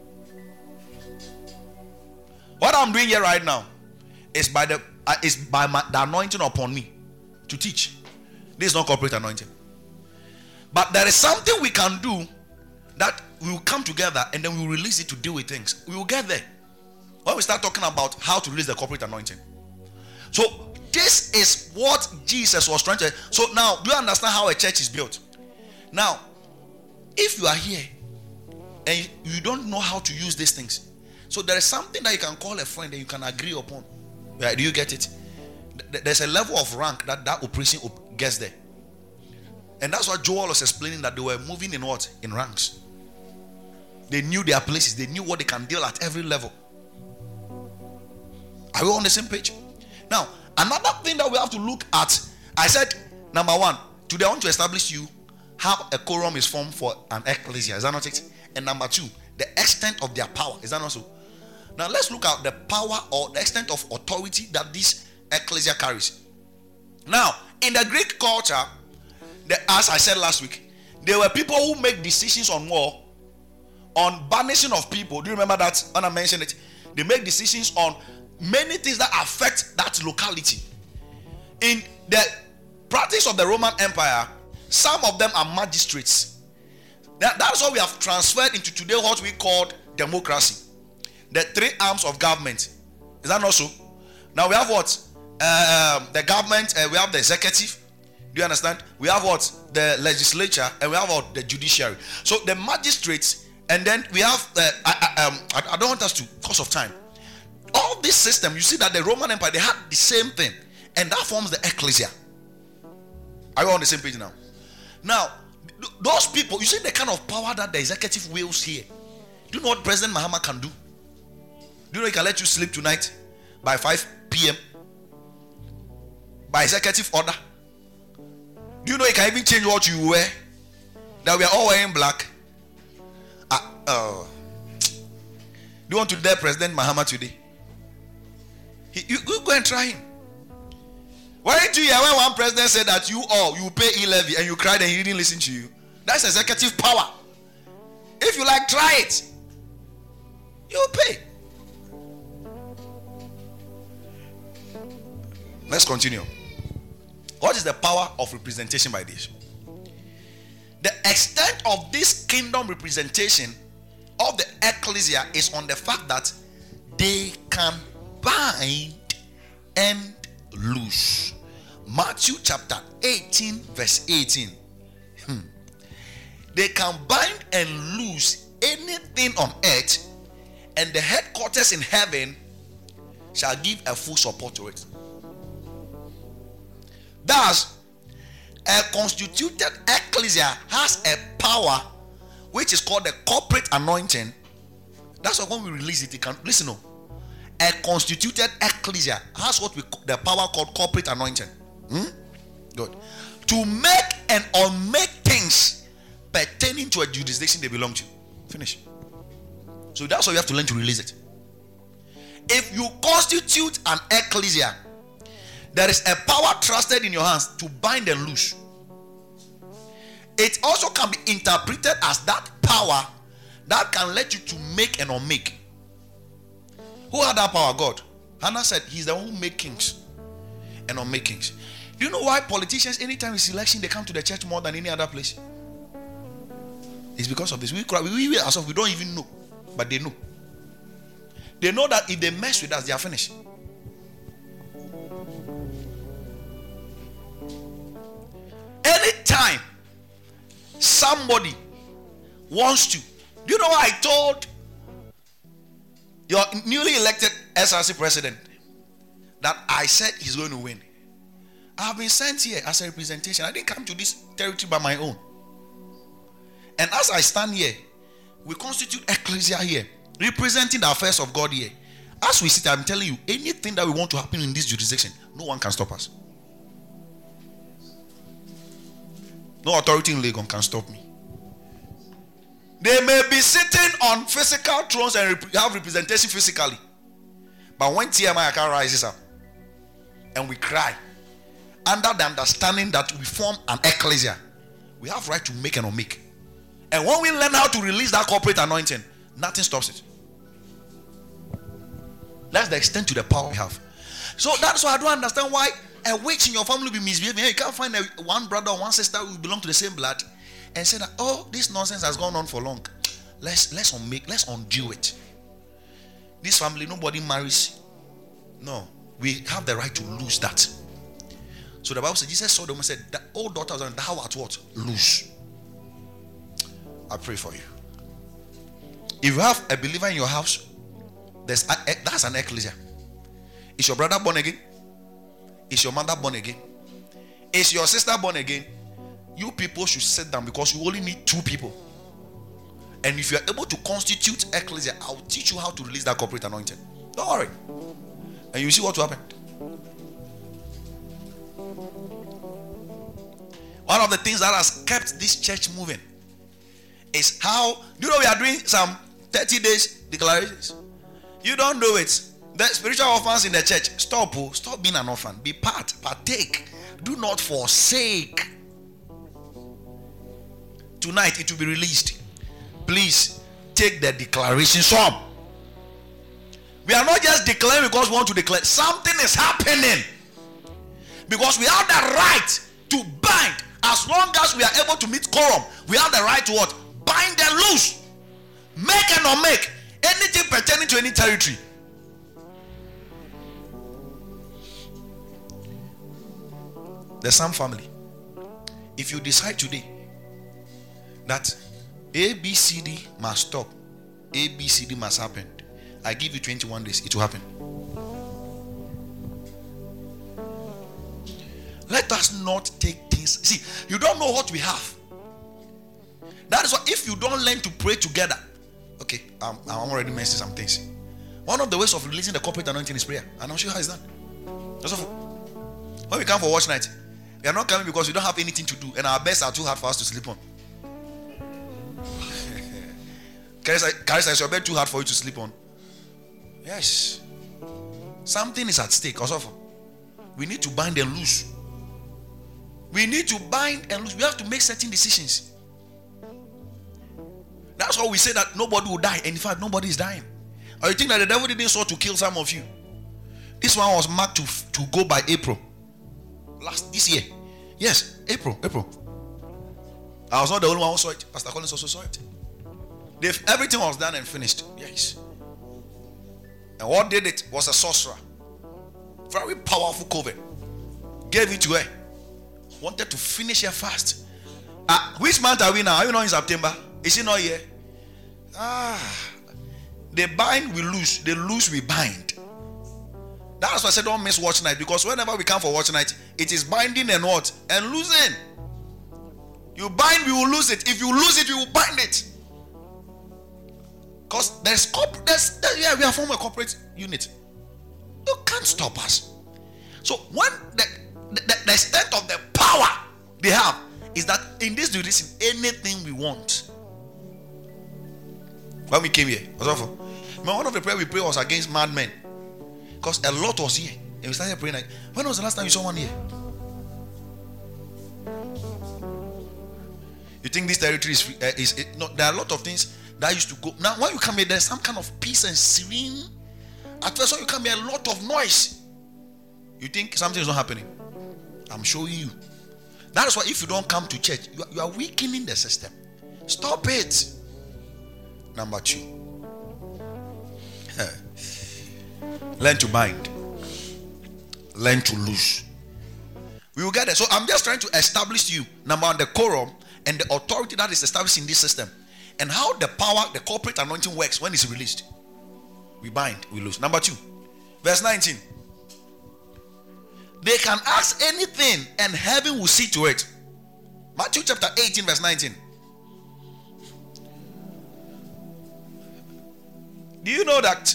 What I'm doing here right now is by the anointing upon me to teach. This is not corporate anointing. But there is something we can do that we will come together and then we will release it to deal with things. We will get there when we start talking about how to release the corporate anointing. So this is what Jesus was trying to. So now, do you understand how a church is built? Now, if you are here and you don't know how to use these things, so there is something that you can call a friend and you can agree upon. Right? Do you get it? There's a level of rank that operation gets there. And that's what Joel was explaining, that they were moving in what? In ranks. They knew their places. They knew what they can deal at every level. Are we on the same page? Now, another thing that we have to look at, I said, number one, today I want to establish you how a quorum is formed for an ecclesia. Is that not it? And number two, the extent of their power. Is that not so? Now, let's look at the power or the extent of authority that this ecclesia carries. Now, in the Greek culture, as I said last week, there were people who make decisions on war, on banishing of people. Do you remember that when I mentioned it? They make decisions on many things that affect that locality. In the practice of the Roman Empire, some of them are magistrates. That's what we have transferred into today, what we call democracy. The three arms of government. Is that not so? Now we have what? The government, we have the executive. Do you understand? We have what? The legislature, and we have what? The judiciary. So the magistrates, and then we have I don't want us to, because of time. All this system, you see that the Roman Empire, they had the same thing, and that forms the ecclesia. Are you on the same page now? Now, those people, you see the kind of power that the executive wields here. Do you know what President Mahama can do? Do you know he can let you sleep tonight by 5 p.m. by executive order? Do you know he can even change what you wear? That we are all wearing black. Do you want to dare President Mahama today? You go and try him. Why did you hear when one president said that you pay e-levy and you cried and he didn't listen to you? That's executive power. If you like, try it. You pay. Let's continue. What is the power of representation by this? The extent of this kingdom representation of the ecclesia is on the fact that they can bind and loose. Matthew chapter 18 verse 18. They can bind and loose anything on earth, and the headquarters in heaven shall give a full support to it. Thus, a constituted ecclesia has a power which is called the corporate anointing. That's why when we release it, you can listen. No, a constituted ecclesia has what we the power called corporate anointing. Good. To make and unmake things pertaining to a jurisdiction they belong to. Finish. So that's why you have to learn to release it. If you constitute an ecclesia, there is a power trusted in your hands to bind and loose. It also can be interpreted as that power that can let you to make and unmake. Who had that power? God. Hannah said he's the one who makes kings and unmake kings. Do you know why politicians, anytime it's election, they come to the church more than any other place? It's because of this. We ourselves, we don't even know, but they know. They know that if they mess with us, they are finished. Anytime somebody wants to, do you know what I told your newly elected SRC president? That I said he's going to win. I have been sent here as a representation. I didn't come to this territory by my own. And as I stand here, we constitute ecclesia here, representing the affairs of God here. As we sit, I'm telling you, anything that we want to happen in this jurisdiction, no one can stop us. No authority in Legon can stop me. They may be sitting on physical thrones and have representation physically. But when TMI rises up and we cry, under the understanding that we form an ecclesia, we have right to make and unmake. And when we learn how to release that corporate anointing, nothing stops it. That's the extent to the power we have. So that's why I don't understand why a witch in your family will be misbehaving. You can't find one brother or one sister who belong to the same blood and say that, oh, this nonsense has gone on for long. Let's undo it. This family, nobody marries. No, we have the right to lose that. So the Bible says, Jesus saw them and said, the old daughters, and thou art what? Lose. I pray for you. If you have a believer in your house, that's an ecclesia. Is your brother born again? Is your mother born again? Is your sister born again? You people should sit down, because you only need 2 people. And if you are able to constitute ecclesia, I'll teach you how to release that corporate anointing. Don't worry. And you see what will happen. One of the things that has kept this church moving is how, you know, we are doing some 30 days declarations. You don't do it. The spiritual orphans in the church, stop being an orphan. Be partake. Do not forsake. Tonight it will be released. Please take the declaration psalm. We are not just declaring because we want to declare. Something is happening. Because we have the right to bind. As long as we are able to meet quorum, we have the right to what? Bind and loose. Make and unmake. Anything pertaining to any territory. The Sam family. If you decide today that ABCD must stop, ABCD must happen, I give you 21 days, it will happen. Let us not take things. See, you don't know what we have. That is why if you don't learn to pray together, okay, I'm already mentioning some things. One of the ways of releasing the corporate anointing is prayer, and I'll show you how it's done. That's all. When we come for watch night, we are not coming because we don't have anything to do, and our beds are too hard for us to sleep on. Carissa, is your bed too hard for you to sleep on? Yes. Something is at stake. Also, we need to bind and loose. We need to bind and loose. We have to make certain decisions. That's why we say that nobody will die. And in fact, nobody is dying. Or you think that the devil didn't sought to kill some of you? This one was marked to go by April. This year. Yes, April. I was not the only one who saw it. Pastor Collins also saw it. Everything was done and finished. Yes. And what did it was a sorcerer. Very powerful coven. Gave it to her. Wanted to finish her fast. Which month are we now? Are you not in September? Is it not here? They bind, we lose. They lose, we bind. That's why I said don't miss watch night. Because whenever we come for watch night, it is binding and what? And losing. You bind, we will lose it. If you lose it, we will bind it. Because we are forming a corporate unit. You can't stop us. So when the extent of the power they have is that in this duration, anything we want. When we came here, one of the prayer we prayed was against madmen. Because a lot was here. And we started praying like, when was the last time you saw one here? You think this territory is no, there are a lot of things that used to go. Now when you come here, there's some kind of peace and serene. At first when you come here, a lot of noise. You think something is not happening. I'm showing you. That is why if you don't come to church, you are weakening the system. Stop it. Number 2. Learn to bind. Learn to lose. We will get it. So I'm just trying to establish to you, number 1, the quorum and the authority that is established in this system. And how the power, the corporate anointing works when it's released. We bind, we lose. Number 2, verse 19. They can ask anything and heaven will see to it. Matthew chapter 18 verse 19. Do you know that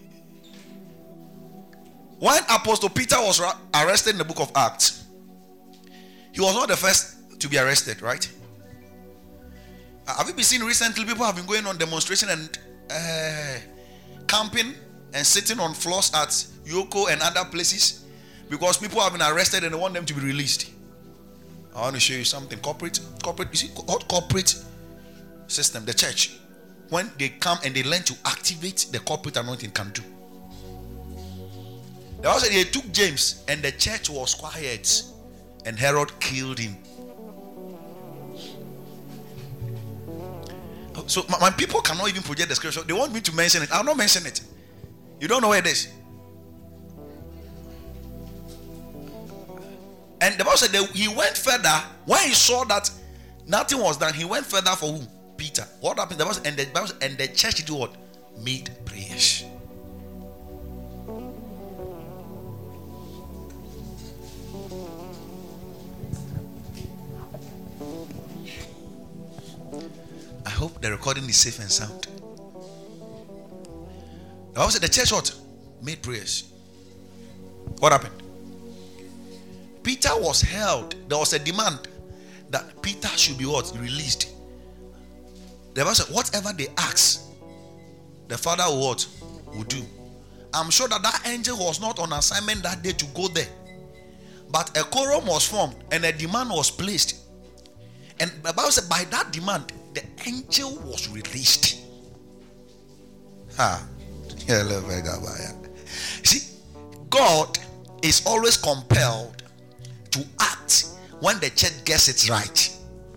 when Apostle Peter was arrested in the book of Acts, he was not the first to be arrested, right? Have you been seeing recently people have been going on demonstration and camping and sitting on floors at Yoko and other places because people have been arrested and they want them to be released? I want to show you something. Corporate, you see, corporate system, the church, when they come and they learn to activate the corporate anointing can do. They also they took James and the church was quiet and Herod killed him. So my people cannot even project the scripture. They want me to mention it. I'll not mention it. You don't know where it is. And the Bible said that he went further. When he saw that nothing was done, he went further for who? Peter. What happened? The Bible said, and the church did what? Made prayers. I hope the recording is safe and sound. The Bible said the church what? Made prayers. What happened? Peter was held. There was a demand that Peter should be what? Released. The Bible said whatever they ask, the Father will what? Will do. I'm sure that angel was not on assignment that day to go there. But a quorum was formed and a demand was placed. And the Bible said by that demand, the angel was released. See, God is always compelled to act when the church gets it right.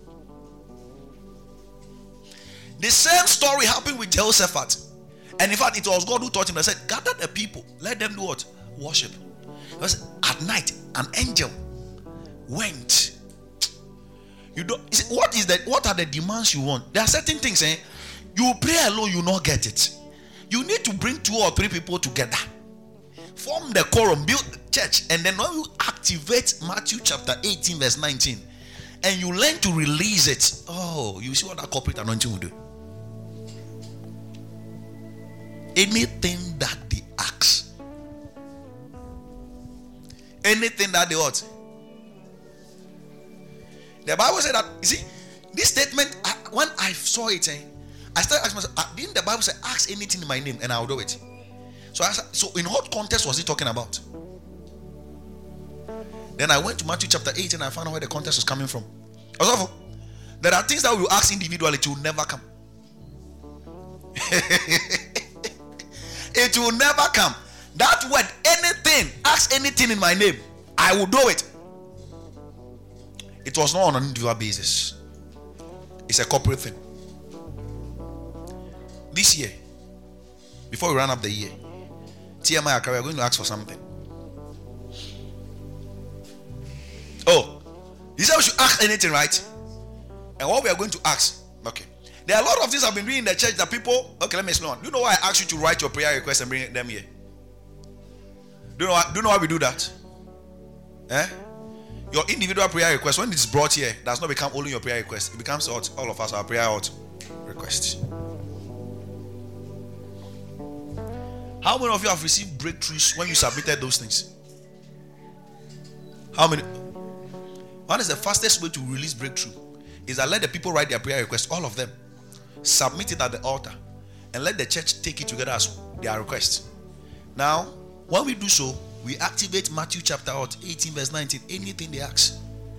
The same story happened with Jehoshaphat. And in fact, it was God who taught him. I said, gather the people, let them do what? Worship. Because at night, an angel went. You don't see, what are the demands you want? There are certain things, you pray alone, you not get it. You need to bring 2 or 3 people together. Form the quorum, build the church, and then when you activate Matthew chapter 18, verse 19, and you learn to release it, oh, you see what that corporate anointing will do. Anything that they ask, anything that they want. The Bible said that, you see, this statement, when I saw it, I started asking myself, didn't the Bible say, ask anything in my name and I'll do it? So in what context was he talking about? Then I went to Matthew chapter 8 and I found out where the context was coming from. Also, there are things that we will ask individually, it will never come. It will never come. That word, anything, ask anything in my name, I will do it. It was not on an individual basis. It's a corporate thing. This year, before we run up the year, TMI, we are going to ask for something. Oh, he said we should ask anything, right? And what we are going to ask, okay. There are a lot of things I've been doing in the church that people, okay, let me explain. Do you know why I asked you to write your prayer requests and bring them here? Do you know why we do that? Your individual prayer request, when it's brought here, does not become only your prayer request. It becomes all of us our prayer request. How many of you have received breakthroughs when you submitted those things? How many? One is the fastest way to release breakthrough is that let the people write their prayer request, all of them. Submit it at the altar and let the church take it together as their request. Now, when we do so, we activate Matthew chapter 18 verse 19. Anything they ask.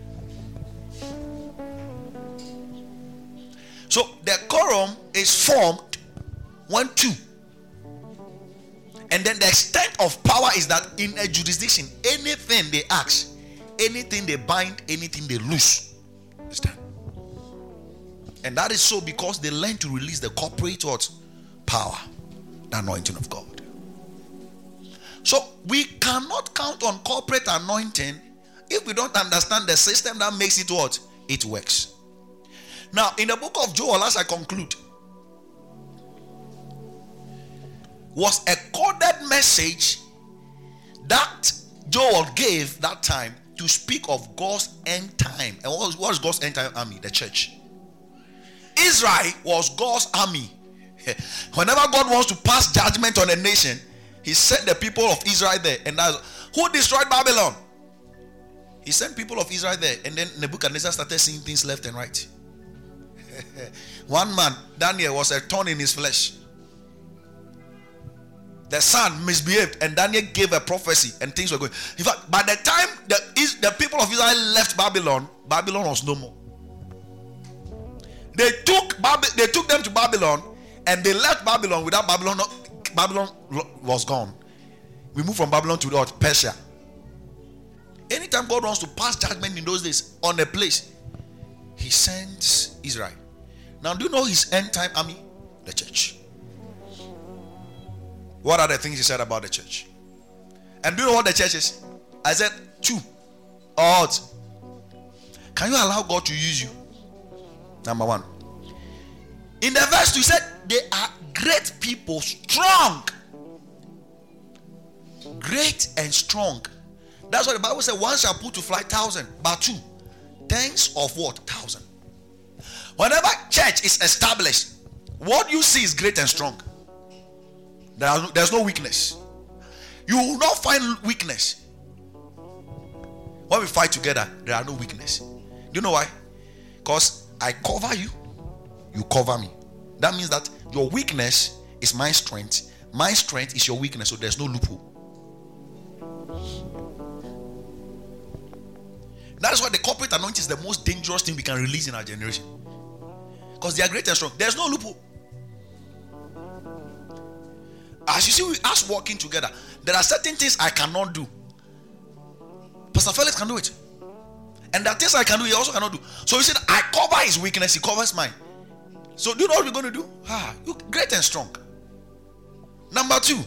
So the quorum is formed when two. And then the extent of power is that in a jurisdiction, anything they ask, anything they bind, anything they loose. Understand? And that is so because they learn to release the corporate power, the anointing of God. So we cannot count on corporate anointing if we don't understand the system that makes it what? It works. Now, in the book of Joel, as I conclude, was a coded message that Joel gave that time to speak of God's end time. And what was God's end time army? The church. Israel was God's army. Whenever God wants to pass judgment on a nation, he sent the people of Israel there. And that's who destroyed Babylon. He sent people of Israel there. And then Nebuchadnezzar started seeing things left and right. One man, Daniel, was a thorn in his flesh. The son misbehaved and Daniel gave a prophecy and things were going. In fact, by the time the people of Israel left Babylon, Babylon was no more. They took them to Babylon and they left Babylon without Babylon. Babylon was gone. We moved from Babylon to Persia. Anytime God wants to pass judgment in those days on a place, he sends Israel. Now, do you know his end time army? The church. What are the things he said about the church? And do you know what the church is? I said 2 odds. Can you allow God to use you? Number 1. In the verse 2, he said they are great people, strong. Great and strong. That's what the Bible said. One shall put to flight 1,000, but 2 tens of what? 1,000. Whenever church is established, what you see is great and strong. There's no weakness. You will not find weakness. When we fight together, there are no weakness. Do you know why? Because I cover you, you cover me. That means that your weakness is my strength. My strength is your weakness. So there's no loophole. That is why the corporate anointing is the most dangerous thing we can release in our generation. Because they are great and strong. There's no loophole. As you see, us working together, there are certain things I cannot do. Pastor Felix can do it. And there are things I can do, he also cannot do. So he said, I cover his weakness, he covers mine. So do you know what we're going to do? You're great and strong. Number 2,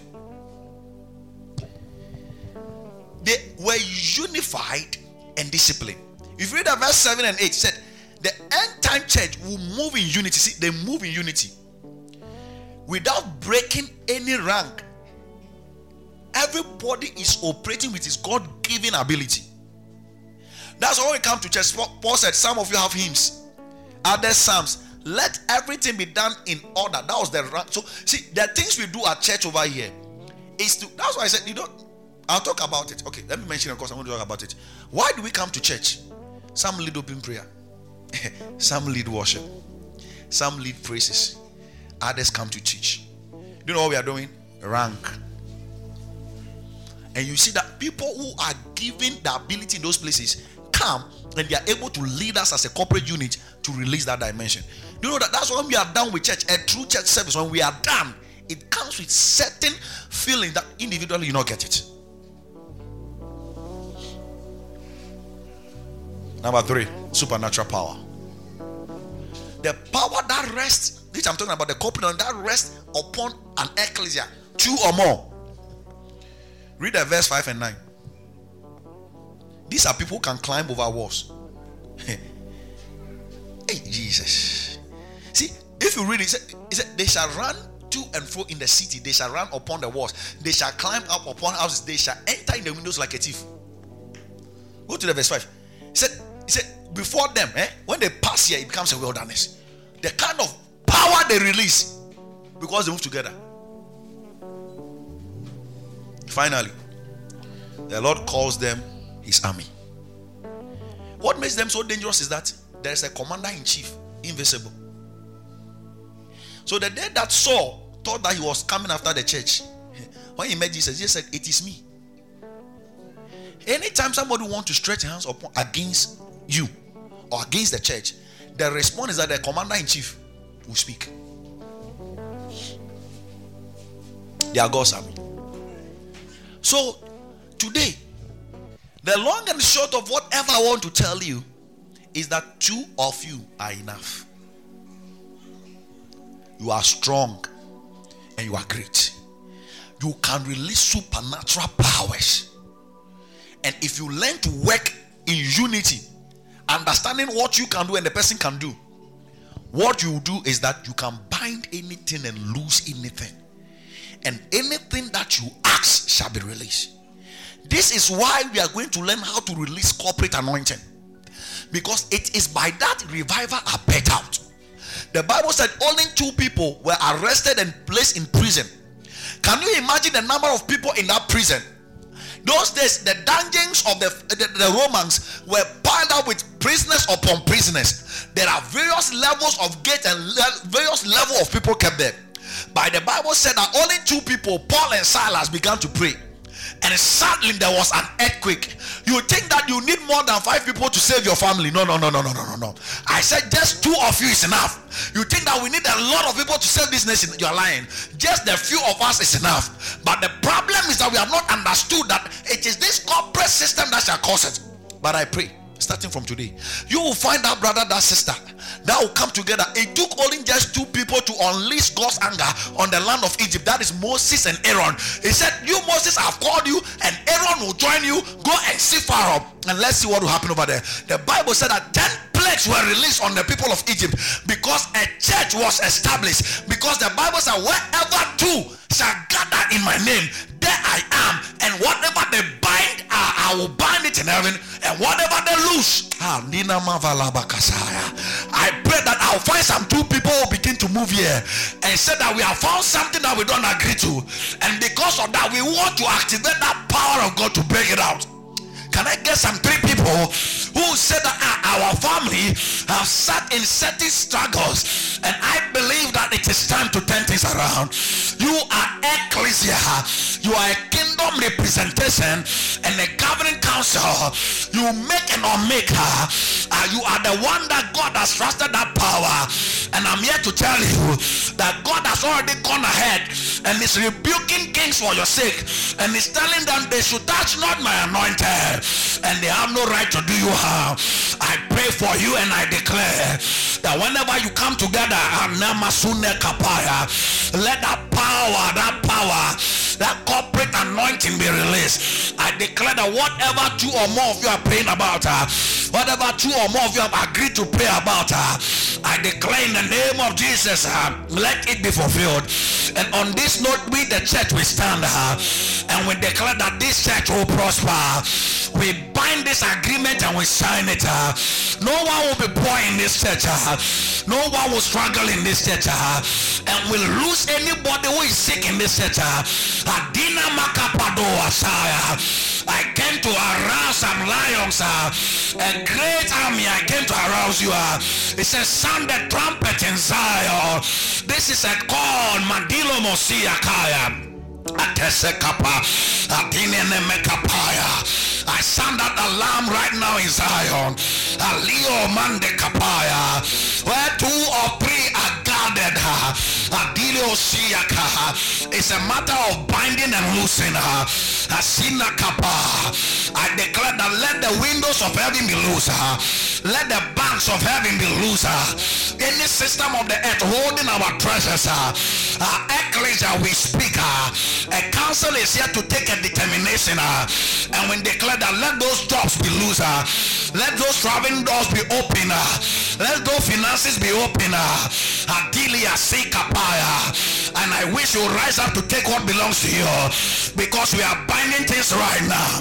they were unified and disciplined. If you read that verse 7 and 8, it said, the end time church will move in unity. See, they move in unity. Without breaking any rank. Everybody is operating with his God-given ability. That's why when we come to church, Paul said, some of you have hymns, others psalms. Let everything be done in order. That was the rank. So, see, the things we do at church over here is to, that's why I said, I'll talk about it. Okay, let me mention it because I want to talk about it. Why do we come to church? Some lead open prayer. Some lead worship. Some lead praises. Others come to teach. Do you know what we are doing? Rank. And you see that people who are given the ability in those places come and they are able to lead us as a corporate unit to release that dimension. Do you know that that's when we are done with church, a true church service, when we are done, It comes with certain feeling that individually you not get it. Number 3, supernatural power. The power that rests, which I'm talking about, the covenant that rests upon an ecclesia, 2 or more. Read the verse 5 and 9. These are people who can climb over walls. Hey, Jesus. See, if you read it, it said, they shall run to and fro in the city, they shall run upon the walls, they shall climb up upon houses, they shall enter in the windows like a thief. Go to the verse 5. He said before them, when they pass here, it becomes a wilderness. The kind of power they release because they move together. Finally, the Lord calls them his army. What makes them so dangerous is that there is a commander-in-chief, invisible. So the day that Saul thought that he was coming after the church, when he met Jesus, he said, "It is me." Anytime somebody wants to stretch hands upon against you or against the church, the response is that the commander-in-chief will speak. They are God's army. So today, the long and short of whatever I want to tell you is that 2 of you are enough. You are strong and you are great. You can release supernatural powers. And if you learn to work in unity, understanding what you can do and the person can do, what you do is that you can bind anything and loose anything. And anything that you ask shall be released. This is why we are going to learn how to release corporate anointing. Because it is by that revival are bet out. The Bible said only 2 people were arrested and placed in prison. Can you imagine the number of people in that prison? Those days, the dungeons of the Romans were piled up with prisoners upon prisoners. There are various levels of gates and various levels of people kept there. But the Bible said that only 2 people, Paul and Silas, began to pray. And suddenly there was an earthquake. You think that you need more than 5 people to save your family? No. I said just 2 of you is enough. You think that we need a lot of people to save this nation? You're lying. Just the few of us is enough. But the problem is that we have not understood that it is this corporate system that shall cause it. But I pray, starting from today, you will find that brother, that sister, that will come together. It took only just 2 people to unleash God's anger on the land of Egypt. That is Moses and Aaron. He said, "You Moses, I've called you, and Aaron will join you. Go and see Pharaoh, and let's see what will happen over there." The Bible said that 10 plagues were released on the people of Egypt because a church was established. Because the Bible said, "Wherever 2 shall gather in my name, there I am, and whatever they bind, I will bind it in heaven, and whatever they loose." I pray that I'll find some 2 people who begin to move here and say that we have found something that we don't agree to, and because of that we want to activate that power of God to break it out. Can I get some 3 people who said that our family have sat in certain struggles, and I believe that it is time to turn things around? You are ecclesia. You are a kingdom representation and a governing council. You make and unmake her. You are the one that God has trusted that power. And I'm here to tell you that God has already gone ahead and is rebuking kings for your sake, and is telling them they should touch not my anointed, and they have no right to do you harm. I pray for you and I declare that whenever you come together, let that power, that corporate anointing be released. I declare that whatever 2 or more of you are praying about, whatever 2 or more of you have agreed to pray about, I declare in the name of Jesus, let it be fulfilled. And on this note, we the church will stand, and we declare that this church will prosper. We bind this agreement and we sign it. No one will be poor in this church. No one will struggle in this church, and will lose anybody who is sick in this church. Adina Makapado Asaya. I came to arouse some lions, a great army. I came to arouse you. It says, "Sound the trumpet in Zion." This is a call. Mandilo Mosia Kaya. I sound that alarm right now in Zion. Where 2 or 3 are gathered guarded. It's a matter of binding and loosing. I declare that let the windows of heaven be loose. Let the banks of heaven be loose. Any system of the earth holding our treasures, ecclesia, we speak. A council is here to take a determination, and we declare that let those jobs be loose. Let those traveling doors be open. Let those finances be open. And I wish you rise up to take what belongs to you, because we are binding things right now.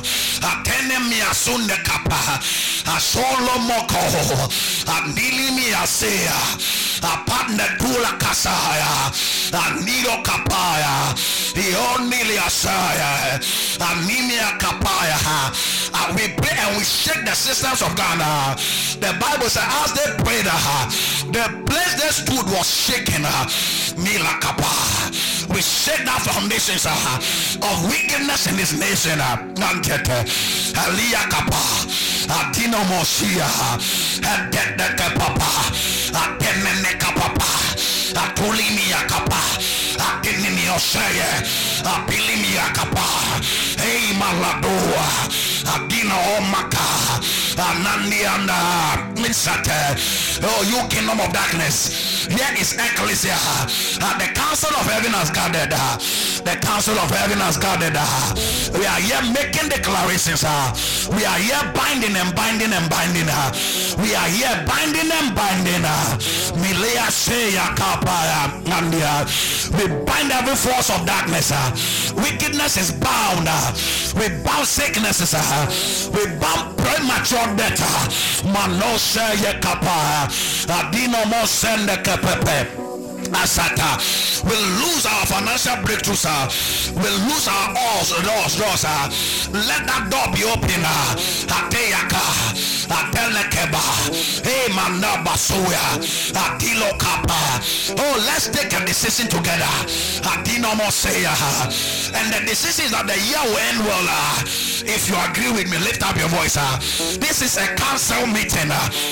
Partner Tula Kasaya, Nido Kapaya, Ionilia Saya, Animia Kapaya. We pray and we shake the systems of Ghana. The Bible says, as they prayed, the place they stood was shaken. Mila Kapa. We shake the foundations of wickedness in this nation. Nantete, Alia Kapa, Adino Mosia, Adete Papa, Atenene Kapapa, Atulimia Kapa, Atenini Osaya, Abilimia Kapa, Hey Maladoa, Adina Omaka, Anandianda, Misate. Oh, you kingdom of darkness, here is ecclesia. The council of heaven has gathered. The council of heaven has gathered. We are here making declarations. We are here binding and binding and binding. We are here binding and binding. Milea Seya Kapaya Nandia. We bind every force of darkness. Wickedness is bound. We bound sicknesses. We bound premature death. Mano Seya Kapaya. Adino Mo Sende Kepepe. Asata, we'll lose our financial breakthroughs, we'll lose our doors. Let that door be open. Ateyaka, Atelekeba, Hey Manabasuya, Atilo Kapa. Oh, let's take a decision together. Atino Moseya. And the decision is that the year will end well. If you agree with me, lift up your voice. This is a council meeting.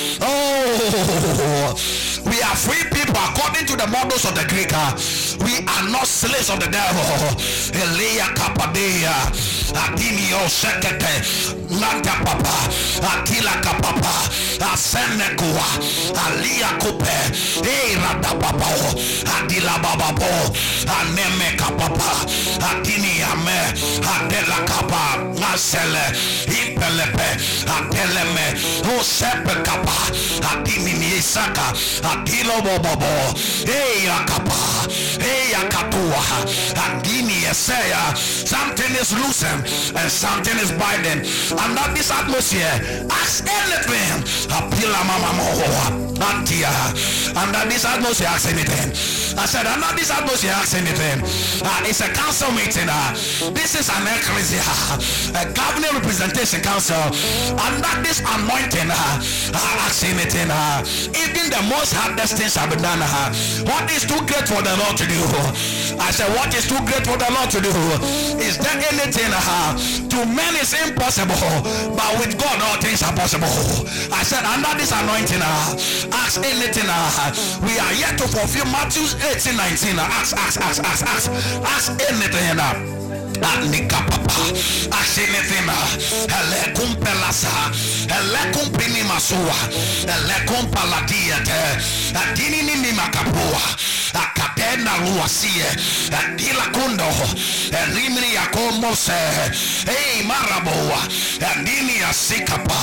Oh, we are free people according to the models of the Greek. We are not slaves of the devil. Elia Kapadea, Adinio Sekete, Lanta Papa, Akila Kapapa, Asenekua, Alia Kupe, Rada Papa, Adila Bababo, Aneme Kapapa, Adini Ame, Adela Kapa, Asele, Impelepe, Adeleme, Osepe Kapa, Adini Isaka, Adilo Bobo, Akapa, Akatua, Adini Esaya. Something is loosened and something is binding. Under this atmosphere, ask anything. Apila Mama Moa, Antia. Under this atmosphere, ask anything. I said, under this atmosphere, ask anything. It's a council meeting. This is an ecclesia, a governing representation council. Under this anointing, ask anything. Even the most hardest things have been done. What is too great for the Lord to do? I said, what is too great for the Lord to do? Is there anything to men is impossible, but with God all things are possible? I said, under this anointing, ask anything. We are yet to fulfill Matthew 18:19. Ask anything. Nika papa, asinethina, elekum pelasa, elekum pinimasua, elekum paladiate, adini nini makapua, akatena luasie, adila kundo, elimri yakomose, hey maraboa, adini asikapa,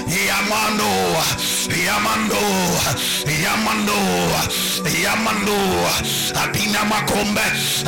Yamando, Adina Makombe,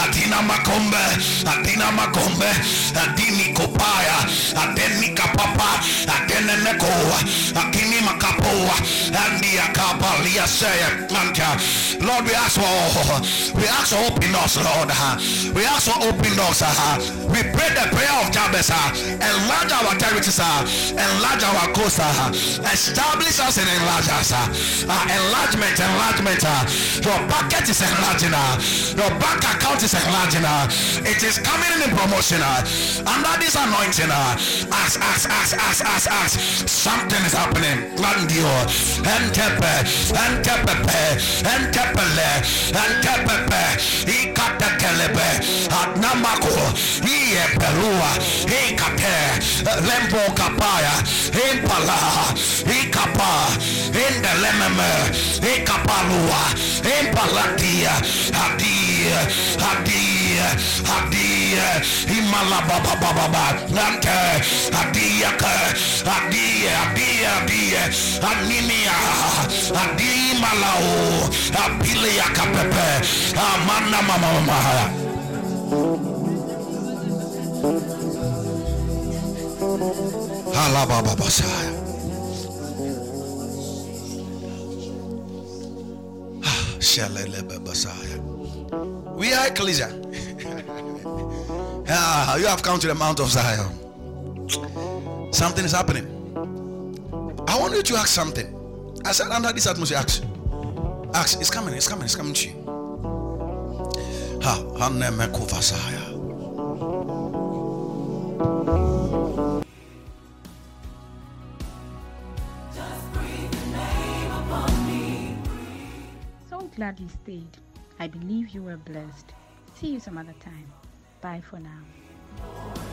Adini Kopaya, Adeni Kapapa, Adeneko, Akini Makapoa, Andia Kapalia say, Lord, we ask for open doors, Lord. We ask for open doors. We pray the prayer of Jabez, enlarge our territories, enlarge our coast, establish us and enlarge us. Enlargement. Your bucket is enlarging. Your bank account is enlarging. It is coming in promotion. Under this anointing, ask. Some Something is happening. Glandio, Entepe, Entepepe, Entepele, Entepepe, Ikatakelebe, Adnamako, Iepelua, Ikate, Lembo Kapaya, Impala, Ikapa, Indelememe, Ikapalua, Impalatia, Hadia, Hadia, Hadia, Imalababa, Nante, Hadia, Hadia, Hadia, Hadia, Animia, Adimalao, Apilia Kapepe, Amana Mama. Halababa Basaya. We are ecclesia. You have come to the Mount of Zion. Something is happening. I want you to ask something. I said under this atmosphere, ask. It's coming to you. So glad you stayed. I believe you were blessed. See you some other time. Bye for now.